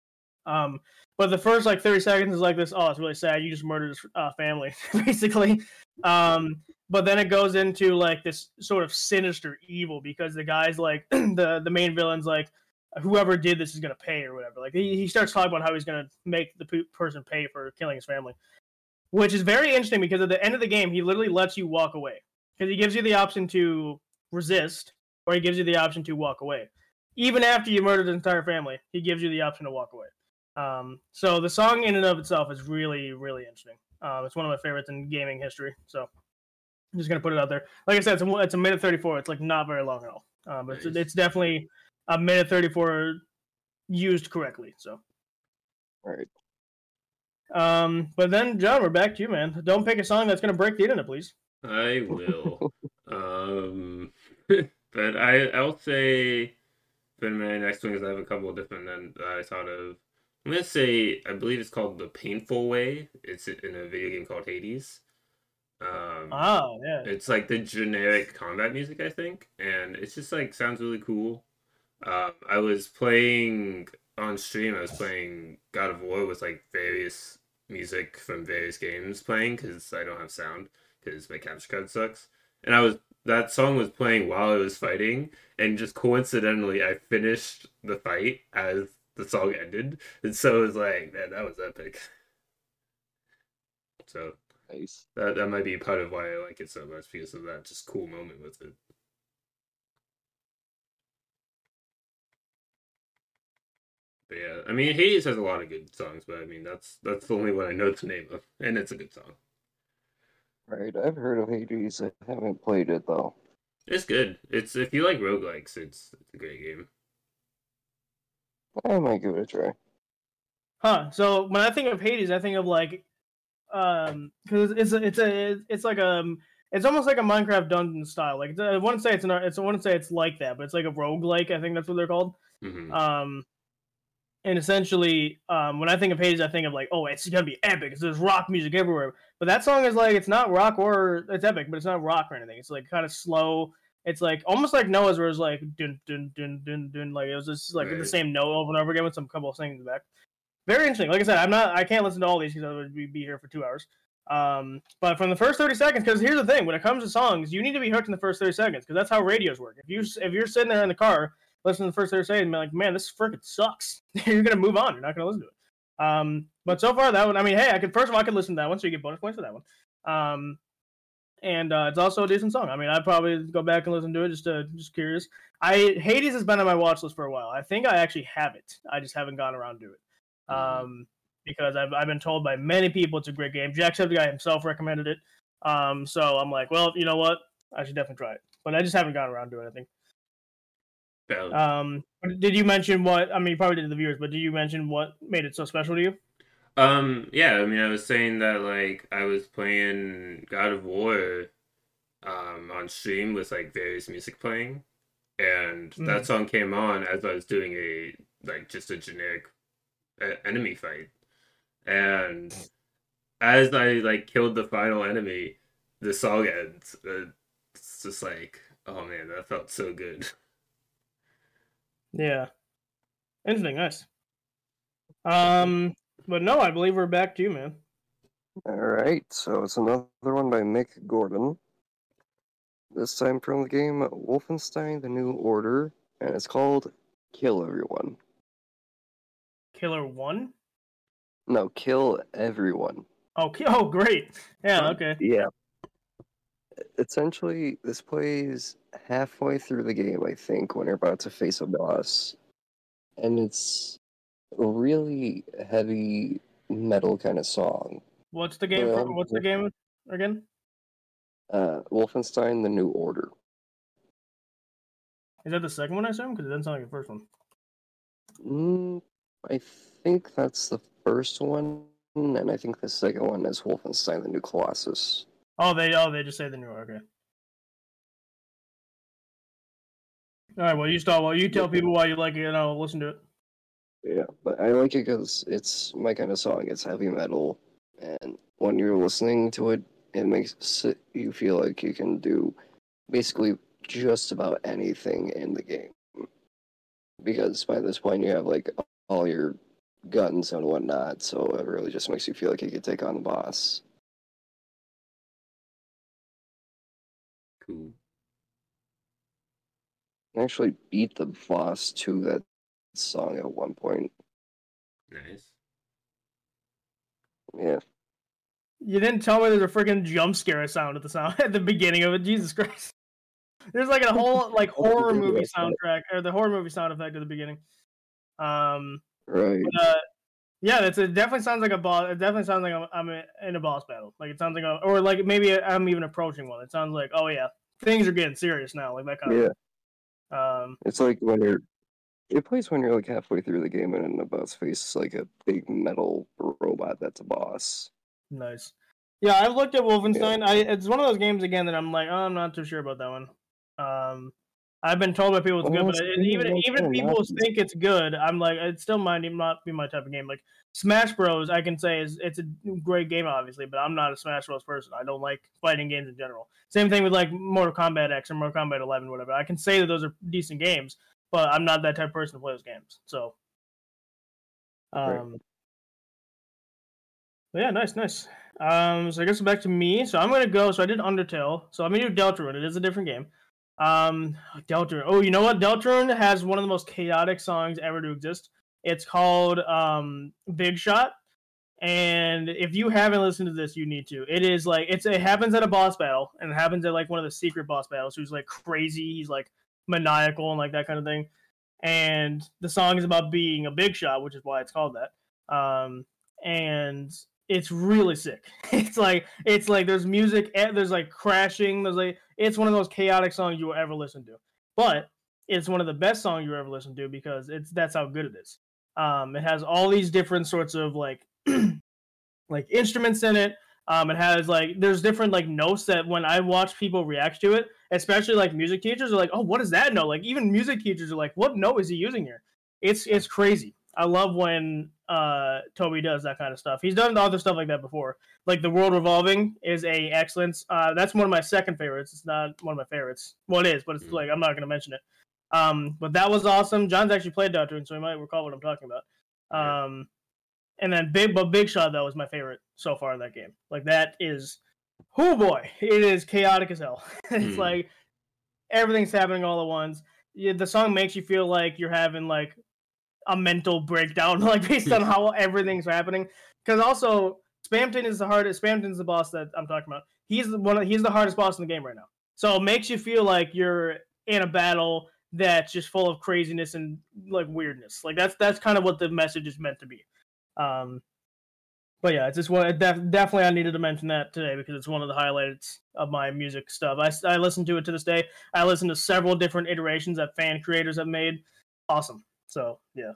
Um, but the first like thirty seconds is like this. Oh, it's really sad. You just murdered his uh, family, basically. Um, but then it goes into like this sort of sinister evil, because the guy's like the the main villain's like, whoever did this is gonna pay or whatever. Like he, he starts talking about how he's gonna make the pe- person pay for killing his family. Which is very interesting because at the end of the game, he literally lets you walk away. Because he gives you the option to resist, or he gives you the option to walk away. Even after you murdered the entire family, he gives you the option to walk away. Um, so the song in and of itself is really, really interesting. Uh, it's one of my favorites in gaming history. So I'm just going to put it out there. Like I said, it's a, it's a minute thirty-four. It's like not very long at all. Um, but nice. it's, it's definitely a minute thirty-four used correctly. So. All right. Um, but then, John, we're back to you, man. Don't pick a song that's going to break the internet, please. I will. um, but I, I'll say for my next one, because I have a couple of different that I thought of. I'm going to say, I believe it's called The Painful Way. It's in a video game called Hades. Um, oh, yeah. It's like the generic combat music, I think. And it's just like, sounds really cool. Um, I was playing on stream, I was playing God of War with like various music from various games playing, because I don't have sound because my capture card sucks, and I was that song was playing while I was fighting, and just coincidentally I finished the fight as the song ended, and so it was like, man, that was epic. So nice. that that might be part of why I like it so much, because of that just cool moment with it. But yeah, I mean, Hades has a lot of good songs, but I mean, that's that's the only one I know the name of, and it's a good song. Right, I've heard of Hades. I haven't played it though. It's good. It's if you like roguelikes, it's it's a great game. I might give it a try. Huh? So when I think of Hades, I think of like, um, because it's a, it's a it's like a it's almost like a Minecraft dungeon style. Like I wouldn't say it's an it's I wouldn't say it's like that, but it's like a roguelike. I think that's what they're called. Mm-hmm. Um. And essentially, um, when I think of Hades, I think of like, oh, it's gonna be epic. There's rock music everywhere. But that song is like, it's not rock or it's epic, but it's not rock or anything. It's like kind of slow. It's like almost like Noah's, where it's like dun dun dun dun dun. Like it was just like right. the same note over and over again with some couple of things in the back. Very interesting. Like I said, I'm not, I can't listen to all these because I would be here for two hours. Um, but from the first thirty seconds, because here's the thing: when it comes to songs, you need to be hooked in the first thirty seconds, because that's how radios work. If you if you're sitting there in the car, listen to the first thirty seconds and be like, man, this freaking sucks. You're going to move on. You're not going to listen to it. Um, but so far, that one, I mean, hey, I could, first of all, I could listen to that one, so you get bonus points for that one. Um, and uh, it's also a decent song. I mean, I'd probably go back and listen to it just to, just curious. I Hades has been on my watch list for a while. I think I actually have it. I just haven't gone around to it. Um, because I've, I've been told by many people it's a great game. Jacksepticeye himself recommended it. Um, so I'm like, well, you know what? I should definitely try it. But I just haven't gone around to it, I think. Valid. Um, did you mention what? I mean, you probably did to the viewers, but did you mention what made it so special to you? Um, yeah, I mean, I was saying that like I was playing God of War um on stream with like various music playing, and that Mm. song came on as I was doing a like just a generic uh, enemy fight, and as I like killed the final enemy, the song ends. Uh, it's just like, oh man, that felt so good. Yeah. Interesting. Nice. Um, but no, I believe we're back to you, man. Alright, so it's another one by Mick Gordon. This time from the game Wolfenstein: The New Order, and it's called Kill Everyone. Killer One. No, Kill Everyone. Oh, oh, great. Yeah. Okay. Yeah. Essentially, this plays halfway through the game, I think, when you're about to face a boss. And it's a really heavy metal kind of song. What's the game? For, what's the game again? Uh, Wolfenstein: The New Order. Is that the second one, I assume? Because it doesn't sound like the first one. Mm, I think that's the first one, and I think the second one is Wolfenstein: The New Colossus. Oh, they oh they just say the new one. Okay. All right. Well, you start. Well, you tell people why you like it, and I'll listen to it. Yeah, but I like it because it's my kind of song. It's heavy metal, and when you're listening to it, it makes it, you feel like you can do basically just about anything in the game. Because by this point, you have like all your guns and whatnot, so it really just makes you feel like you could take on the boss. Cool. I actually beat the boss to that song at one point. Nice. Yeah. You didn't tell me there's a freaking jump scare sound at the sound at the beginning of it. Jesus Christ! There's like a whole like horror movie soundtrack or the horror movie sound effect at the beginning. Um, right. But, uh, yeah, that's it. Definitely sounds like a boss. It definitely sounds like I'm, I'm in a boss battle. Like it sounds like, a, or like maybe I'm even approaching one. It sounds like, oh yeah, things are getting serious now. Like that kind Yeah. of. Um, it's like when you're. It plays when you're like halfway through the game and in the boss faces like a big metal robot that's a boss. Nice. Yeah, I've looked at Wolfenstein. Yeah. I it's one of those games again that I'm like, oh, I'm not too sure about that one. Um, I've been told by people it's well, good, but it, even even if people think it's good, I'm like, it still might not be my type of game. Like Smash Bros, I can say is it's a great game, obviously, but I'm not a Smash Bros person. I don't like fighting games in general. Same thing with like Mortal Kombat X or Mortal Kombat eleven, whatever. I can say that those are decent games, but I'm not that type of person to play those games. So, um, right. yeah, nice, nice. Um, so I guess back to me. So I'm gonna go. So I did Undertale. So I'm gonna do Deltarune. It is a different game. Um, Deltarune. Oh, you know what? Deltarune has one of the most chaotic songs ever to exist. It's called um, Big Shot. And if you haven't listened to this, you need to. It is like it's it happens at a boss battle, and it happens at like one of the secret boss battles. Who's like crazy. He's like maniacal and like that kind of thing. And the song is about being a big shot, which is why it's called that. Um, and it's really sick. It's like it's like there's music, there's like crashing, there's like it's one of those chaotic songs you will ever listen to. But it's one of the best songs you ever listen to because it's that's how good it is. Um, it has all these different sorts of like like instruments in it. Um, it has like there's different like notes that when I watch people react to it, especially like music teachers are like, oh, what is that note? Like even music teachers are like, what note is he using here? It's it's crazy. I love when uh, Toby does that kind of stuff. He's done other stuff like that before. Like The World Revolving is a excellence. Uh, that's one of my second favorites. It's not one of my favorites. Well, it is, but it's like I'm not going to mention it. Um, but that was awesome. John's actually played Deltarune, so he might recall what I'm talking about. Um, and then Big, but Big Shot though was my favorite so far in that game. Like that is, oh boy, it is chaotic as hell. It's mm. like everything's happening all at once. Yeah, the song makes you feel like you're having like a mental breakdown, like based on how everything's happening. Because also, Spamton is the hardest. Spamton's the boss that I'm talking about. He's the one. Of, he's the hardest boss in the game right now. So it makes you feel like you're in a battle that's just full of craziness and like weirdness. Like that's that's kind of what the message is meant to be. Um, but yeah, it's just one. Def, definitely, I needed to mention that today because it's one of the highlights of my music stuff. I, I listen to it to this day. I listen to several different iterations that fan creators have made. Awesome. So yeah.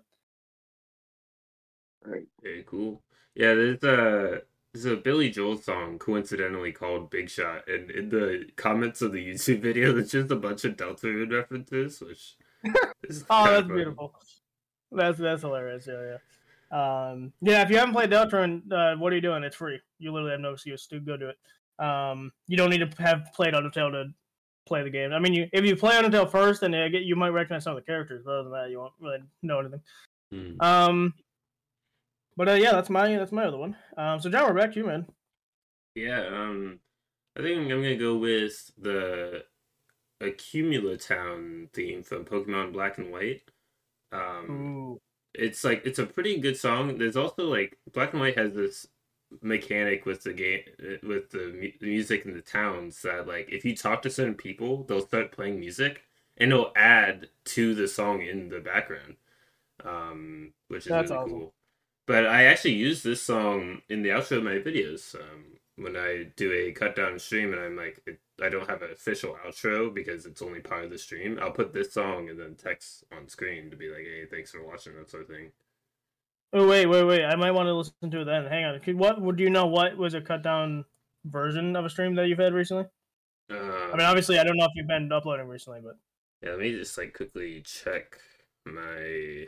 Right. Very cool. Yeah, there's a there's a Billy Joel song coincidentally called Big Shot, and in the comments of the YouTube video, there's just a bunch of Deltarune references, which is Oh, kind of that's fun. beautiful. That's that's hilarious. Yeah, yeah. Um, yeah, if you haven't played Deltarune, uh, what are you doing? It's free. You literally have no excuse to go do it. Um, you don't need to have played Undertale to play the game. I mean, you if you play Undertale first, then uh, you might recognize some of the characters. But other than that, you won't really know anything. Hmm. Um, but uh, yeah, that's my that's my other one. Um, so John, we're back to you, man. Yeah, um, I think I'm gonna go with the Accumulatown theme from Pokemon Black and White. Um, Ooh, it's like it's a pretty good song. There's also like Black and White has this mechanic with the game with the, mu- the music in the towns that like if you talk to certain people, they'll start playing music and it'll add to the song in the background, um, which is that's really awesome. cool. But I actually use this song in the outro of my videos. Um, when I do a cut down stream and I'm like, it, I don't have an official outro because it's only part of the stream. I'll put this song and then text on screen to be like, hey, thanks for watching, that sort of thing. Oh wait, wait, wait! I might want to listen to it then. Hang on. Could, what would you know? What was a cut down version of a stream that you've had recently? Uh, I mean, obviously, I don't know if you've been uploading recently, but yeah, let me just like quickly check my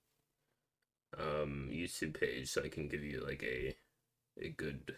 um YouTube page so I can give you like a a good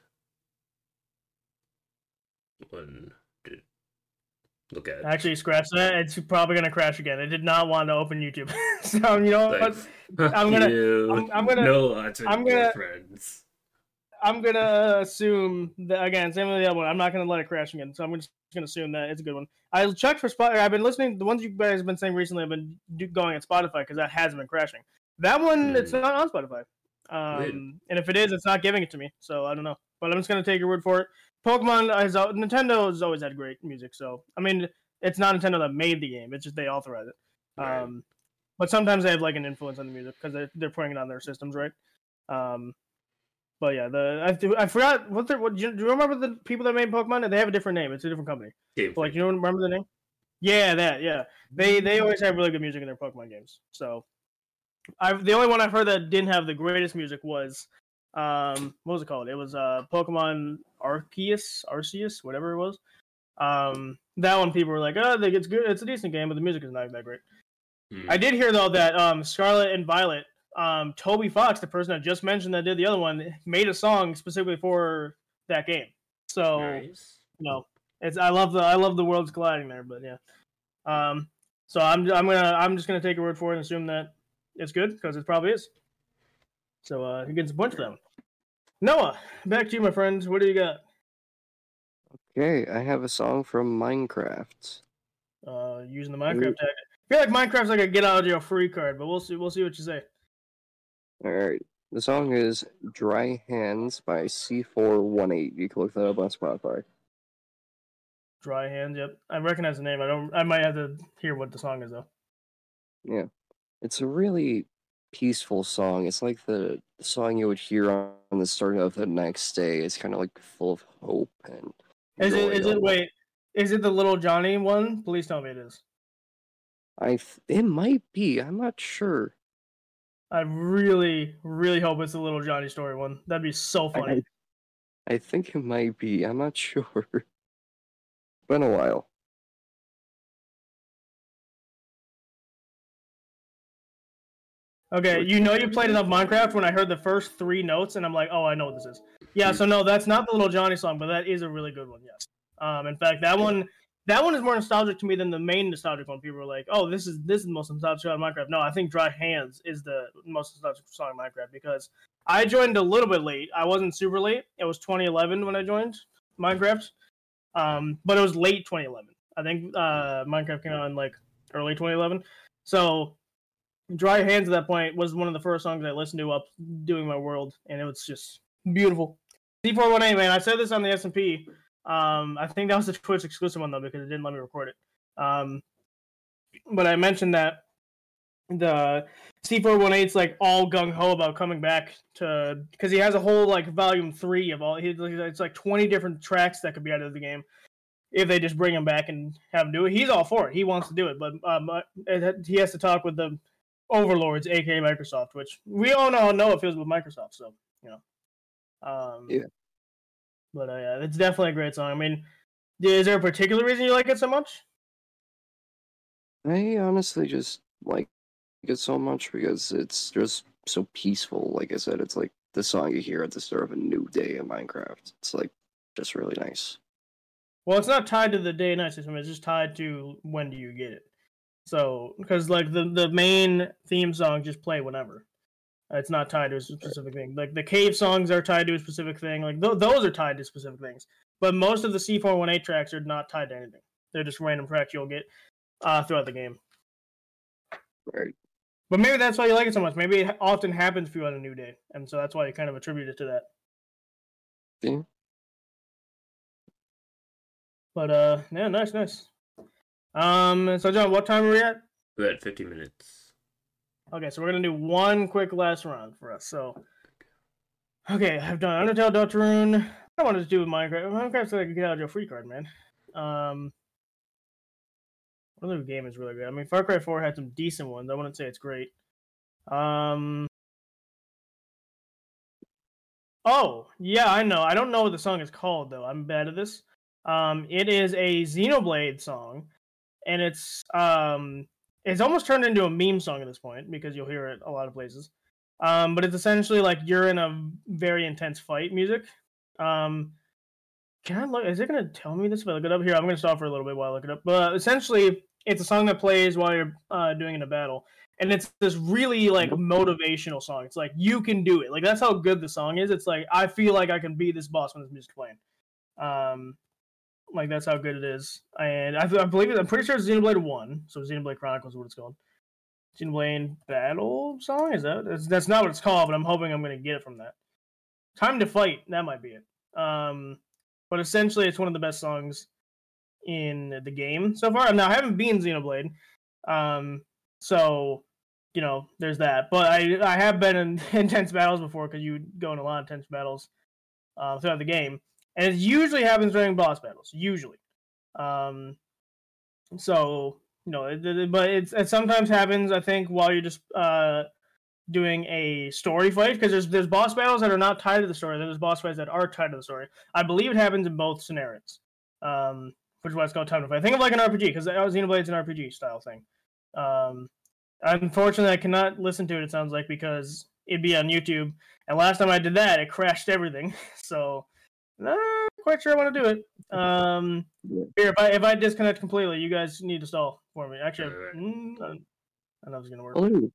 one to look at. actually, scratch that. It's probably gonna crash again. It did not want to open YouTube. So you know Like, what? fuck I'm gonna- you. I'm- I'm gonna- no lots of I'm your gonna- friends. I'm gonna assume that again, same with the other one. I'm not gonna let it crash again, so I'm just gonna assume that it's a good one. I checked for Spotify. I've been listening. The ones you guys have been saying recently have been do- going at Spotify because that hasn't been crashing. That one, Mm. it's not on Spotify. Weird. Um, and if it is, it's not giving it to me. So I don't know. But I'm just gonna take your word for it. Pokemon has al- Nintendo has always had great music. So I mean, it's not Nintendo that made the game. It's just they authorize it. Right. Um, but sometimes they have like an influence on the music because they're they're putting it on their systems, right? Um, but yeah, the I, th- I forgot what the what do you, do you remember the people that made Pokemon? They have a different name. It's a different company. Game But, like Freak. you don't remember the name? Yeah, that yeah. They they always have really good music in their Pokemon games. So I've the only one I've heard that didn't have the greatest music was um what was it called? It was uh Pokemon Arceus, Arceus, whatever it was. Um, that one people were like, oh, they it's good, it's a decent game, but the music is not that great. Mm. I did hear though that um Scarlet and Violet, um Toby Fox, the person I just mentioned that did the other one, made a song specifically for that game. So Nice. you know, it's I love the I love the worlds colliding there, but yeah. Um, so I'm I'm gonna I'm just gonna take your word for it and assume that it's good because it probably is. So uh, he gets a point for that one. Noah, back to you, my friends. What do you got? Okay, I have a song from Minecraft. Uh, using the Minecraft tag. I feel like Minecraft's like a get out of jail free card, but we'll see. We'll see what you say. Alright, the song is Dry Hands by C four one eight. You can look that up on Spotify. Dry Hands. Yep, I recognize the name. I don't. I might have to hear what the song is though. Yeah. It's a really peaceful song. It's like the song you would hear on the start of the next day. It's kind of like full of hope and Is it? joy Is it? almost. Wait. Is it the Little Johnny one? Please tell me it is. I th- it might be. I'm not sure. I really, really hope it's the Little Johnny story one. That'd be so funny. I, I think it might be. I'm not sure. Been a while. Okay, you know you played enough Minecraft when I heard the first three notes, and I'm like, oh, I know what this is. Yeah, so no, that's not the Little Johnny song, but that is a really good one. Yes. Um, in fact, that one, that one is more nostalgic to me than the main nostalgic one. People are like, oh, this is this is the most nostalgic song in Minecraft. No, I think Dry Hands is the most nostalgic song in Minecraft because I joined a little bit late. I wasn't super late. It was twenty eleven when I joined Minecraft, um, but it was late twenty eleven. I think uh, Minecraft came out in like early twenty eleven. So Dry Hands at that point was one of the first songs I listened to up doing my world, and it was just beautiful. C four one eight, man, I said this on the S and P. Um, I think that was the Twitch exclusive one, though, because it didn't let me record it. Um, but I mentioned that the C four eighteen's like all gung ho about coming back to because he has a whole like volume three of all. He, it's like twenty different tracks that could be added to the game if they just bring him back and have him do it. He's all for it. He wants to do it, but um, it, he has to talk with the overlords, aka Microsoft, which we all know know it feels with Microsoft. So you know, um, Yeah. But uh, yeah, it's definitely a great song. I mean, is there a particular reason you like it so much? I honestly just like it so much because it's just so peaceful. Like I said, it's like the song you hear at the start of a new day in Minecraft. It's like just really nice. Well, it's not tied to the day and night system. It's just tied to when do you get it. So, because like the, the main theme song just play whenever. It's not tied to a specific thing. Like the cave songs are tied to a specific thing. Like th- those are tied to specific things. But most of the C four eighteen tracks are not tied to anything. They're just random tracks you'll get uh, throughout the game. Right. But maybe that's why you like it so much. Maybe it often happens for you on a new day, and so that's why you kind of attribute it to that. Yeah. But uh, yeah, nice, nice. Um, so John, what time are we at? We're at fifty minutes. Okay, so we're gonna do one quick last round for us. So, okay, I've done Undertale, Deltarune. I wanted to do with Minecraft. Minecraft's like a get out of jail free card, man. Um, another game is really good. I mean, Far Cry four had some decent ones. I wouldn't say it's great. Um, oh yeah, I know. I don't know what the song is called though. I'm bad at this. Um, it is a Xenoblade song, and it's um. It's almost turned into a meme song at this point because you'll hear it a lot of places. Um, but it's essentially like you're in a very intense fight music. Um, can I look? Is it going to tell me this if I look it up here? I'm going to stop for a little bit while I look it up. But essentially, it's a song that plays while you're uh, doing in a battle, and it's this really like motivational song. It's like you can do it. Like that's how good the song is. It's like I feel like I can beat this boss when this music's playing. Um, Like that's how good it is, and I, I believe it. I'm pretty sure it's Xenoblade One, so Xenoblade Chronicles is what it's called. Xenoblade Battle Song is that? That's, that's not what it's called, but I'm hoping I'm going to get it from that. Time to Fight, that might be it. Um, but essentially, it's one of the best songs in the game so far. Now I haven't beaten Xenoblade, um, so you know there's that. But I I have been in intense battles before because you go in a lot of intense battles uh, throughout the game. And it usually happens during boss battles, usually. Um, so, you know, it, it, but it's, it sometimes happens, I think, while you're just uh, doing a story fight, because there's there's boss battles that are not tied to the story, there's boss fights that are tied to the story. I believe it happens in both scenarios, um, which is why it's called Time to Fight. Think of like an R P G, because Xenoblade's an R P G style thing. Um, unfortunately, I cannot listen to it, it sounds like, because it'd be on YouTube, and last time I did that, it crashed everything, so... Not quite sure I want to do it. Um, Yeah. here, if I if I disconnect completely, you guys need to stall for me. Actually, Alright. mm, I don't know if it's gonna work. Hello.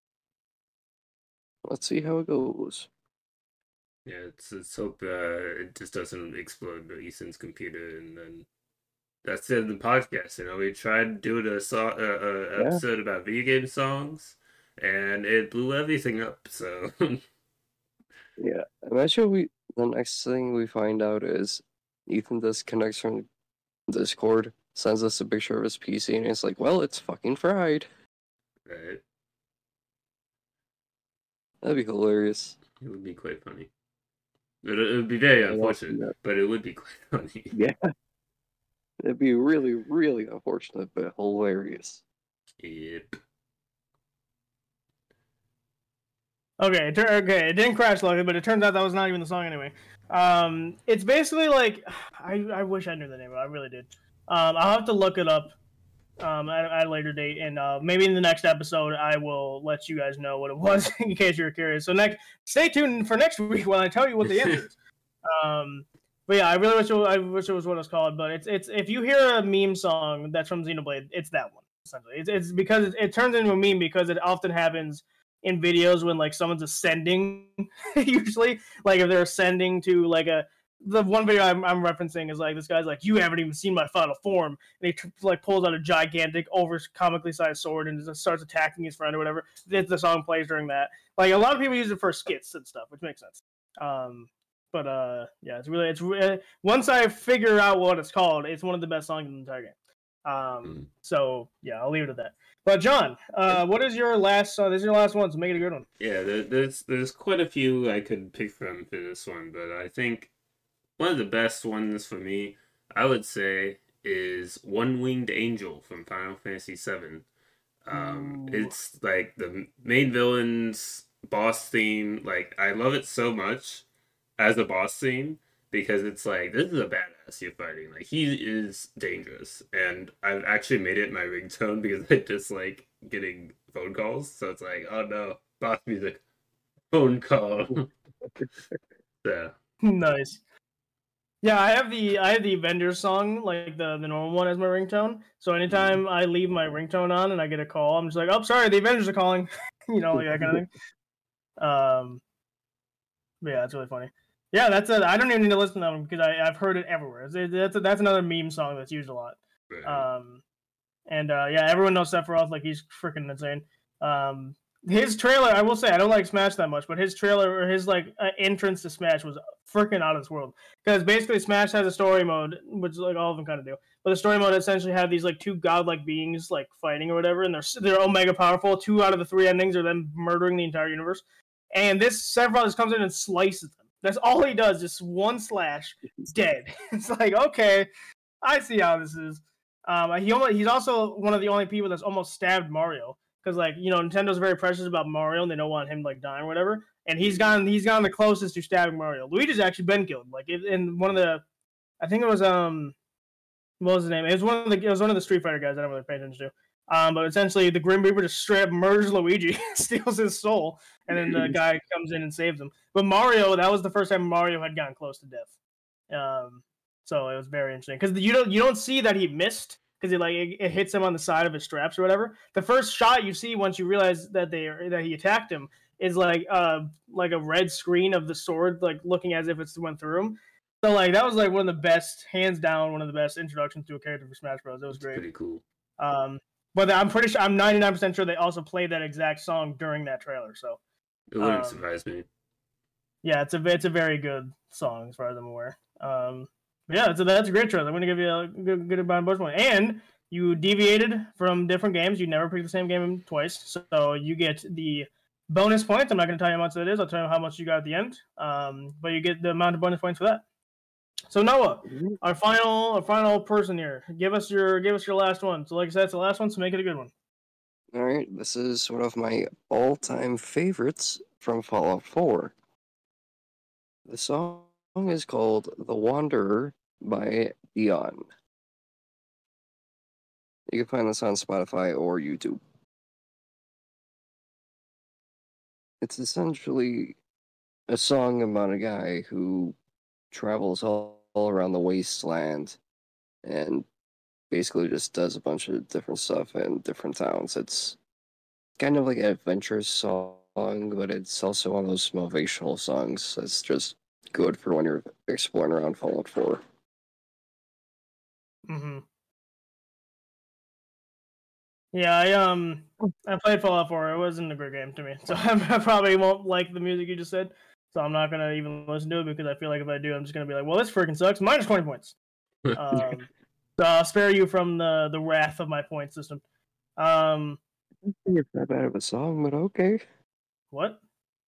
Let's see how it goes. Yeah, it's, let's hope uh, it just doesn't explode Ethan's computer, and then that's it in the podcast. You know, we tried doing a so- uh, uh, Yeah. episode about video game songs, and it blew everything up. So Yeah. Imagine we the next thing we find out is Ethan disconnects from Discord, sends us a picture of his P C, and it's like, well, it's fucking fried. right, That'd be hilarious. it would be quite funny. It, it would be very Yeah, unfortunate, yeah. but it would be quite funny. Yeah. It'd be really, really unfortunate, but hilarious. Yep. Okay, it tur- okay, it didn't crash luckily, but it turns out that was not even the song anyway. Um, it's basically like I I wish I knew the name of it. I really did. Um, I'll have to look it up um at, at a later date, and uh, maybe in the next episode I will let you guys know what it was in case you're curious. So next, stay tuned for next week when I tell you what the answer is. Um, but yeah, I really wish it was, I wish it was what it's called. But it's it's if you hear a meme song that's from Xenoblade, it's that one essentially. It's it's because it, it turns into a meme because it often happens in videos when like someone's ascending. Usually, like if they're ascending to like a the one video I'm, I'm referencing is like this guy's like, you haven't even seen my final form, and he t- like pulls out a gigantic, over comically sized sword and just starts attacking his friend or whatever. The, the song plays during that. Like a lot of people use it for skits and stuff, which makes sense. Um, but uh, yeah, it's really it's re- once I figure out what it's called, it's one of the best songs in the entire game. Um, Mm. so yeah, I'll leave it at that. But John, uh, what is your last? Uh, this is your last one, so make it a good one. Yeah, there, there's there's quite a few I could pick from for this one, but I think one of the best ones for me, I would say, is One Winged Angel from Final Fantasy seven. Um, Ooh. it's like the main villain's boss theme. Like, I love it so much as a boss theme because it's like, this is a badass you're fighting. Like, he is dangerous. And I've actually made it my ringtone because I just like getting phone calls. So it's like, oh no, boss music, phone call. Yeah. Nice. Yeah, I have the I have the Avengers song, like the, the normal one, as my ringtone. So anytime I leave my ringtone on and I get a call, I'm just like, oh, sorry, the Avengers are calling. You know, like that kind of thing. Um, but yeah, it's really funny. Yeah, that's a. I don't even need to listen to them because I I've heard it everywhere. It's, that's a, that's another meme song that's used a lot. Right. Um, and uh, yeah, everyone knows Sephiroth. Like he's freaking insane. Um, his trailer, I will say, I don't like Smash that much, but his trailer or his like uh, entrance to Smash was freaking out of this world. Because basically, Smash has a story mode, which like all of them kind of do. But the story mode essentially have these like two godlike beings like fighting or whatever, and they're they're omega powerful. Two out of the three endings are them murdering the entire universe. And this Sephiroth just comes in and slices them. That's all he does, just one slash, dead. It's like, okay, I see how this is. Um, he almost, he's also one of the only people that's almost stabbed Mario because, like, you know, Nintendo's very precious about Mario and they don't want him like dying or whatever. And he's gone, he's gone the closest to stabbing Mario. Luigi's actually been killed. Like in one of the, I think it was um, what was his name? It was one of the, it was one of the Street Fighter guys I don't really pay attention to. Um, but essentially, the Grim Reaper just straight up murders Luigi, steals his soul, and then the guy comes in and saves him. But Mario, that was the first time Mario had gotten close to death. Um, so it was very interesting because you don't you don't see that he missed because it like it, it hits him on the side of his straps or whatever. The first shot you see once you realize that they that he attacked him is like uh like a red screen of the sword like looking as if it's went through him. So like that was like one of the best, hands down, one of the best introductions to a character for Smash Bros. It was It's great. pretty cool. Um, but I'm pretty sure I'm ninety-nine percent sure they also played that exact song during that trailer. So It wouldn't um, surprise me. yeah, it's a it's a very good song as far as I'm aware. Um, yeah, that's a, that's a great trailer. I'm gonna give you a good good amount of point. And you deviated from different games. You never picked the same game twice, so you get the bonus points. I'm not gonna tell you how much that is. I'll tell you how much you got at the end. Um, but you get the amount of bonus points for that. So Noah, our final, our final person here. Give us your, give us your last one. So like I said, it's the last one, so make it a good one. All right, this is one of my all-time favorites from Fallout four. The song is called "The Wanderer" by Dion. You can find this on Spotify or YouTube. It's essentially a song about a guy who travels all, all around the wasteland and basically just does a bunch of different stuff in different towns. It's kind of like an adventurous song, but it's also one of those motivational songs that's just good for when you're exploring around Fallout four. Mm-hmm. Yeah, I um, I played Fallout four. It wasn't a great game to me, so I probably won't like the music you just said. So I'm not gonna even listen to it because I feel like if I do, I'm just gonna be like, well, this freaking sucks. Minus twenty points. Um, so I'll spare you from the the wrath of my point system. Um, I don't think it's that bad of a song, but okay. what?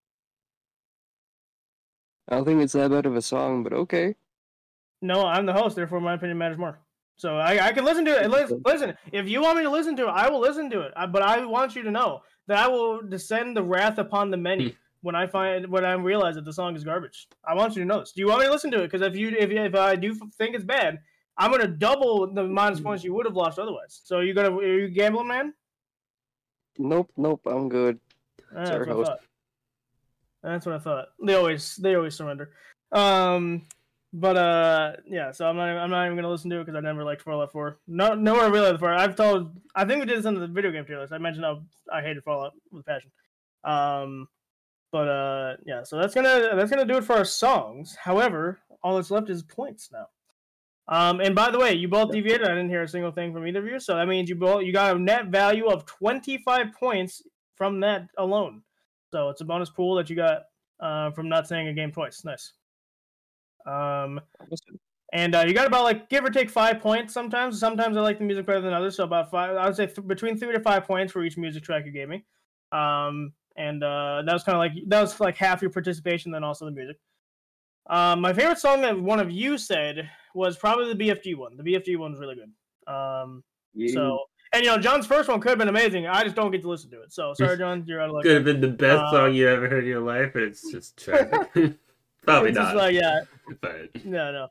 I don't think it's that bad of a song, but okay. No, I'm the host, therefore my opinion matters more. So I, I can listen to it. Listen, listen, if you want me to listen to it, I will listen to it. I, but I want you to know that I will descend the wrath upon the many when I find when I realize that the song is garbage. I want you to know this. Do you want me to listen to it? Because if you if if I do think it's bad, I'm gonna double the minus points you would have lost otherwise. So you gonna are you gambling, man? Nope, nope, I'm good. That's Sorry, what I host. thought. That's what I thought. They always they always surrender. Um. But uh, yeah. So I'm not. I'm not even gonna listen to it because I never liked Fallout four. No, nowhere really liked Fallout. I've told. I think we did this in the video game tier list. I mentioned how I hated Fallout with passion. Um, but uh, yeah. So that's gonna that's gonna do it for our songs. However, all that's left is points now. Um, and by the way, you both deviated. I didn't hear a single thing from either of you. So that means you both you got a net value of twenty-five points from that alone. So it's a bonus pool that you got uh, from not saying a game twice. Nice. Um, And uh, you got about like give or take five points sometimes. Sometimes I like the music better than others, so about five. I would say th- between three to five points for each music track you gave me. Um, and uh, that was kind of like that was like half your participation, then also the music. Um, my favorite song that one of you said was probably the B F G one. The B F G one was really good. Um, Yeah. so and you know John's first one could have been amazing. I just don't get to listen to it. So sorry, John, you're out of luck. Could have been the best Uh, song you ever heard in your life, but it's just tragic. Probably it's not. just like, yeah, But no, no.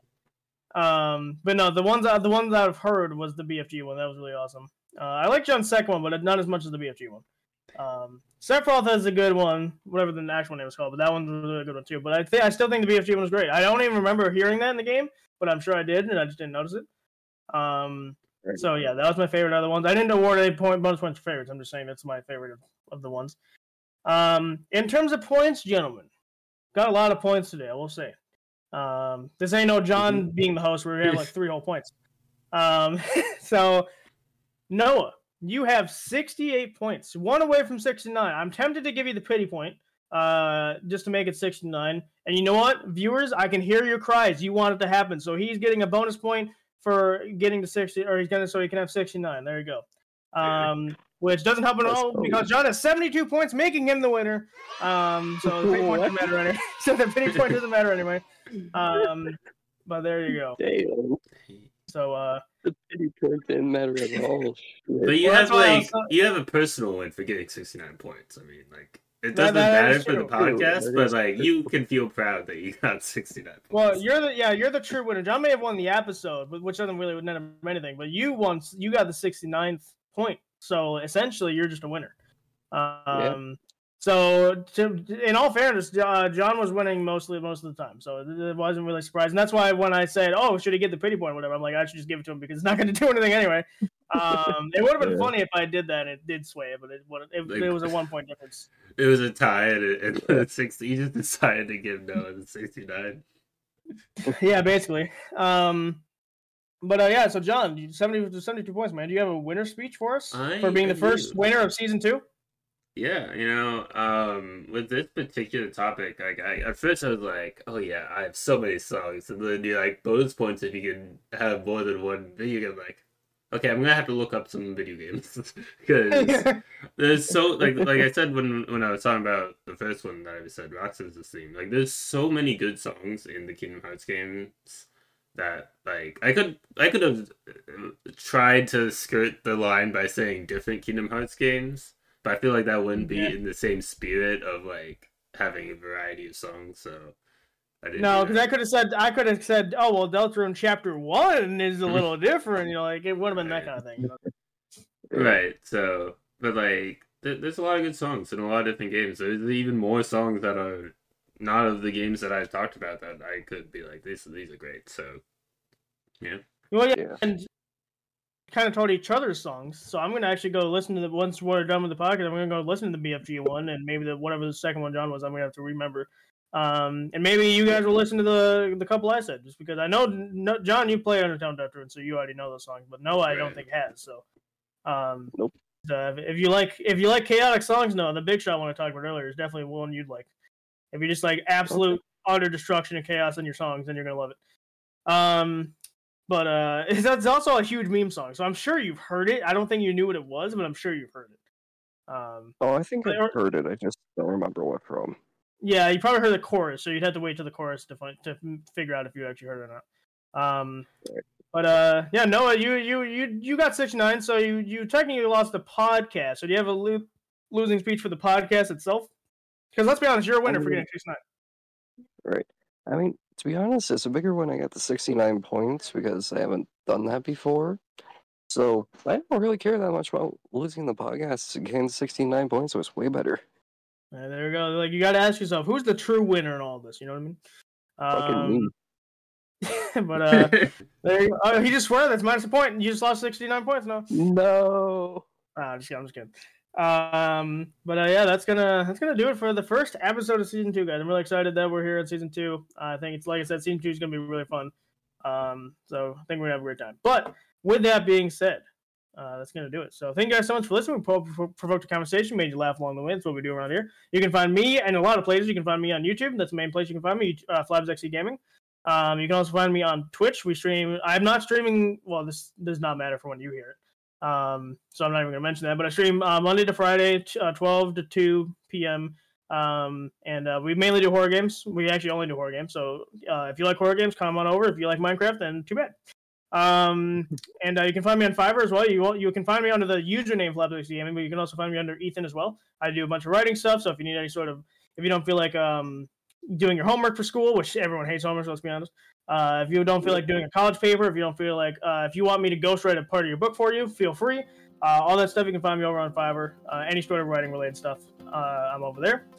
Um, but no, the ones I, the ones I've heard was the B F G one. That was really awesome. Uh, I like John's second one, but not as much as the B F G one. Um, Sephiroth is a good one, whatever the actual name is called, but that one's a really good one too. But I think I still think the B F G one was great. I don't even remember hearing that in the game, but I'm sure I did, and I just didn't notice it. Um, so yeah, that was my favorite of the ones. I didn't award any point bonus points for favorites. I'm just saying that's my favorite of, of the ones. Um, in terms of points, gentlemen, got a lot of points today. I will say. Um, this ain't no John being the host. We're gonna have like three whole points. Um, so Noah, you have sixty-eight points, one away from sixty-nine. I'm tempted to give you the pity point, uh, just to make it sixty-nine. And you know what, viewers, I can hear your cries. You want it to happen, so he's getting a bonus point for getting to sixty, or he's gonna so he can have sixty-nine. There you go. Um, which doesn't help at all because John has seventy-two points, making him the winner. Um, so the pity point doesn't matter anyway. So the pity point doesn't matter anyway. Um, but there you go. Damn. So uh, The pity point didn't matter at all. but you Well, have that's why I like was- you have a personal win for getting sixty-nine points. I mean, like it That- doesn't that matter is for the true. podcast, That but is like true. you can feel proud that you got sixty-nine points. well, you're the yeah, you're the true winner. John may have won the episode, but which doesn't really matter anything. But you won. You got the sixty-ninth point. So essentially, you're just a winner. Um, So, to, in all fairness, uh, John was winning mostly most of the time, so it, it wasn't really surprising. That's why when I said, "Oh, should he get the pity point?" or whatever, I'm like, I should just give it to him because it's not going to do anything anyway. Um, it would have been Yeah. funny if I did that. And it did sway it, but it would it, Like- it was a one point difference. It was a tie, and it, and sixty. You just decided to give Noah the sixty-nine. Yeah, basically. Um, but uh, yeah, so John, you- seventy to seventy-two points, man. Do you have a winner speech for us I for being the first do. winner of season two? Yeah, you know, um, with this particular topic, like, I, at first I was like, oh yeah, I have so many songs, and then you're like, bonus points if you can have more than one video game. Like, okay, I'm gonna have to look up some video games because there's so like like I said when when I was talking about the first one that I said, Roxas' theme. Like, there's so many good songs in the Kingdom Hearts games that like I could I could have tried to skirt the line by saying different Kingdom Hearts games. But I feel like that wouldn't be Yeah. in the same spirit of like having a variety of songs. So I didn't. No, do because that. I could have said I could have said, oh well, Deltarune Chapter One is a little different. You know, like it would have been that kind of thing. You know? Right. So, but like, th- there's a lot of good songs in a lot of different games. There's even more songs that are not of the games that I've talked about that I could be like, these these are great. So, yeah. Well, yeah, Yeah. and kind of told each other's songs. So I'm gonna actually go listen to the once we're done with the podcast. I'm gonna go listen to the B F G one and maybe the whatever the second one John was. I'm gonna have to remember. Um, and maybe you guys will listen to the the couple I said, just because I know, no, John, you play Undertale Deltarune, so you already know those songs. But Noah, I don't Right. think has. So, um, Nope. so if, if you like if you like chaotic songs, no, the Big Shot one I talked about earlier is definitely one you'd like. If you just like absolute utter destruction and chaos in your songs, then you're gonna love it. Um, but uh, that's also a huge meme song, so I'm sure you've heard it. I don't think you knew what it was, but I'm sure you've heard it. Um, Oh, I think But- I've heard it. I just don't remember what from. yeah, you probably heard the chorus, so you'd have to wait till the chorus to find, to figure out if you actually heard it or not. Um, Right. but uh, yeah, Noah, you you you you got sixty-nine, so you you technically lost the podcast. So do you have a lo- losing speech for the podcast itself? Because let's be honest, you're a winner for getting sixty-nine. Right. I mean, to be honest, it's a bigger when I got the sixty-nine points because I haven't done that before. So I don't really care that much about losing the podcast. Getting sixty-nine points was way better. Yeah, there you go. Like you got to ask yourself, who's the true winner in all this? You know what I mean? Fucking me. Um, but uh, there you go. Oh, he just swear that's minus a point. You just lost sixty-nine points now. No. Ah, I'm just kidding. I'm just kidding. Um, but uh, yeah, that's gonna that's gonna do it for the first episode of season two, guys. I'm really excited that we're here at season two. Uh, I think it's like I said, season two is gonna be really fun. Um, so I think we're gonna have a great time. But with that being said, uh, that's gonna do it. So thank you guys so much for listening. We pro- provoked a conversation, made you laugh along the way. That's what we do around here. You can find me and a lot of places. You can find me on YouTube. That's the main place you can find me. Uh, Flabs X C Gaming. Um, you can also find me on Twitch. We stream. I'm not streaming. Well, this does not matter for when you hear it. Um, so I'm not even going to mention that. But I stream uh, Monday to Friday, uh, twelve to two p.m. Um, and uh, we mainly do horror games. We actually only do horror games. So uh, if you like horror games, come on over. If you like Minecraft, then too bad. Um, and uh, you can find me on Fiverr as well. You you can find me under the username Flapsix Gaming, but you can also find me under Ethan as well. I do a bunch of writing stuff. So if you need any sort of, if you don't feel like um doing your homework for school, which everyone hates homework, so let's be honest. Uh, if you don't feel like doing a college paper, if you don't feel like, uh, if you want me to ghostwrite a part of your book for you, feel free. Uh, all that stuff you can find me over on Fiverr. Uh, any sort of writing related stuff, uh, I'm over there.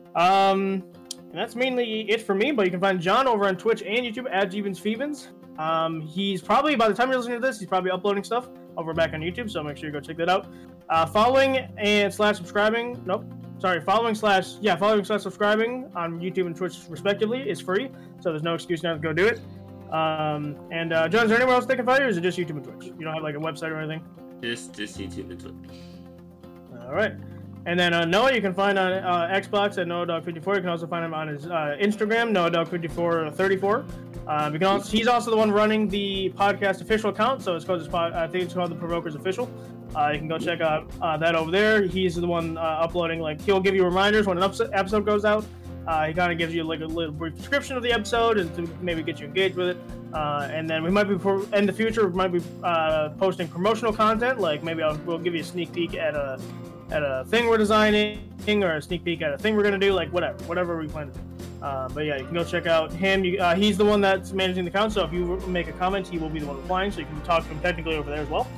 Um, and that's mainly it for me. But you can find John over on Twitch and YouTube at Jeevens Feevens. Um, he's probably, by the time you're listening to this, he's probably uploading stuff over back on YouTube. So make sure you go check that out. Uh, following and slash subscribing. Nope. Sorry, following slash, yeah, following slash subscribing on YouTube and Twitch respectively is free, so there's no excuse not to go do it. Um, and uh, John, is there anywhere else they can find you, or is it just YouTube and Twitch? You don't have like a website or anything? Just, just YouTube and Twitch. All right. And then uh, Noah, you can find on uh, Xbox at Noah Dog fifty-four. You can also find him on his uh, Instagram, Noah Dog fifty-four thirty-four. Um, you can also, he's also the one running the podcast official account, so it's called, I think it's called the Provokers Official. Uh, you can go check out uh, that over there. He's the one uh, uploading, like, he'll give you reminders when an episode goes out. Uh, he kind of gives you like a little brief description of the episode and to maybe get you engaged with it. Uh, and then we might be, in the future, we might be uh, posting promotional content, like maybe I'll, we'll give you a sneak peek at a at a thing we're designing, or a sneak peek at a thing we're going to do, like whatever, whatever we plan to do. Uh, but yeah, you can go check out him. You, uh, he's the one that's managing the account, so if you make a comment, he will be the one replying, so you can talk to him technically over there as well.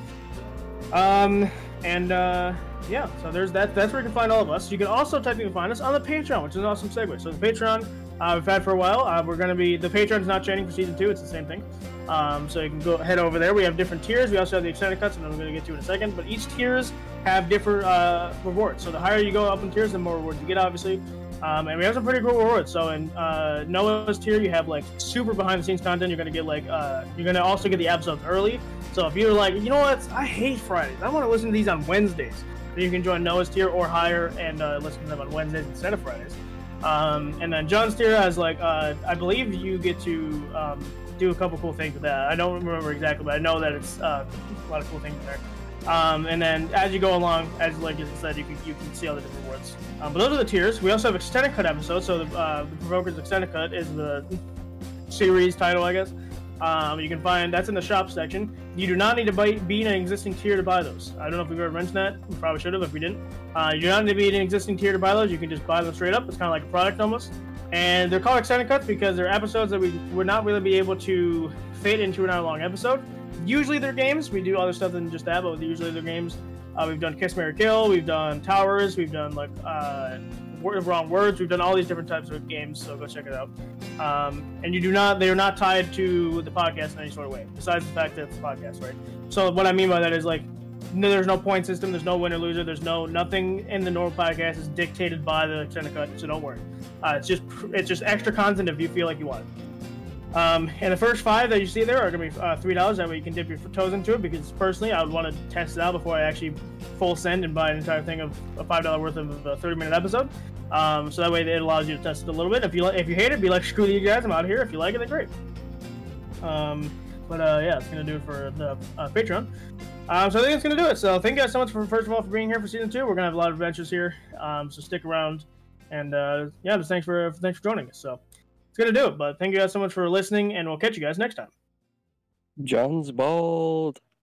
Um, and uh, yeah, so there's that. That's where you can find all of us. You can also technically find us on the Patreon, which is an awesome segue. So the Patreon, uh, we've had for a while. Uh, we're going to be, the Patreon's not changing for season two. It's the same thing. Um, so you can go head over there. We have different tiers. We also have the extended cuts, and I'm going to get to in a second. But each tiers have different uh, rewards. So the higher you go up in tiers, the more rewards you get, obviously. Um, and we have some pretty cool rewards. So in uh, Noah's tier, you have like super behind-the-scenes content. You're going to get like, uh, you're going to also get the episodes early. So if you're like, you know what, I hate Fridays, I want to listen to these on Wednesdays, then you can join Noah's tier or higher and uh, listen to them on Wednesdays instead of Fridays. Um, and then John's tier has like, uh, I believe you get to um, do a couple cool things with that. I don't remember exactly, but I know that it's uh, a lot of cool things in there. Um, and then as you go along, as like I said, you can you can see all the different rewards. Um, but those are the tiers. We also have extended cut episodes. So the, uh, the Provokers Extended Cut is the series title, I guess. Um, you can find that's in the shop section. You do not need to buy, be in an existing tier to buy those. I don't know if we've ever mentioned that. We probably should have if we didn't. Uh, you do not need to be in an existing tier to buy those. You can just buy them straight up. It's kind of like a product almost. And they're called extended cuts because they're episodes that we would not really be able to fit into an hour-long episode. Usually they're games. We do other stuff than just that, but usually they're games. Uh, we've done Kiss, Marry, Kill. We've done Towers. We've done like uh, Word of Wrong Words. We've done all these different types of games, so go check it out. Um, and you do not, they are not tied to the podcast in any sort of way, besides the fact that it's a podcast, right? So what I mean by that is like, no, there's no point system, there's no winner loser, there's no nothing in the normal podcast is dictated by the extended cut, so don't worry. Uh, it's just it's just extra content if you feel like you want it. Um, and the first five that you see there are going to be uh, three dollars. That way you can dip your toes into it, because personally I would want to test it out before I actually full send and buy an entire thing of a five dollars worth of a thirty minute episode. Um, so that way it allows you to test it a little bit. If you if you hate it, be like, screw you guys, I'm out of here. If you like it, then great. Um, but uh, yeah, it's going to do it for the uh, Patreon. Um, so I think it's going to do it. So thank you guys so much for, first of all, for being here for season two. We're going to have a lot of adventures here. Um, so stick around. And uh, yeah, just thanks for thanks for joining us. So it's going to do it. But thank you guys so much for listening, and we'll catch you guys next time. John's bald.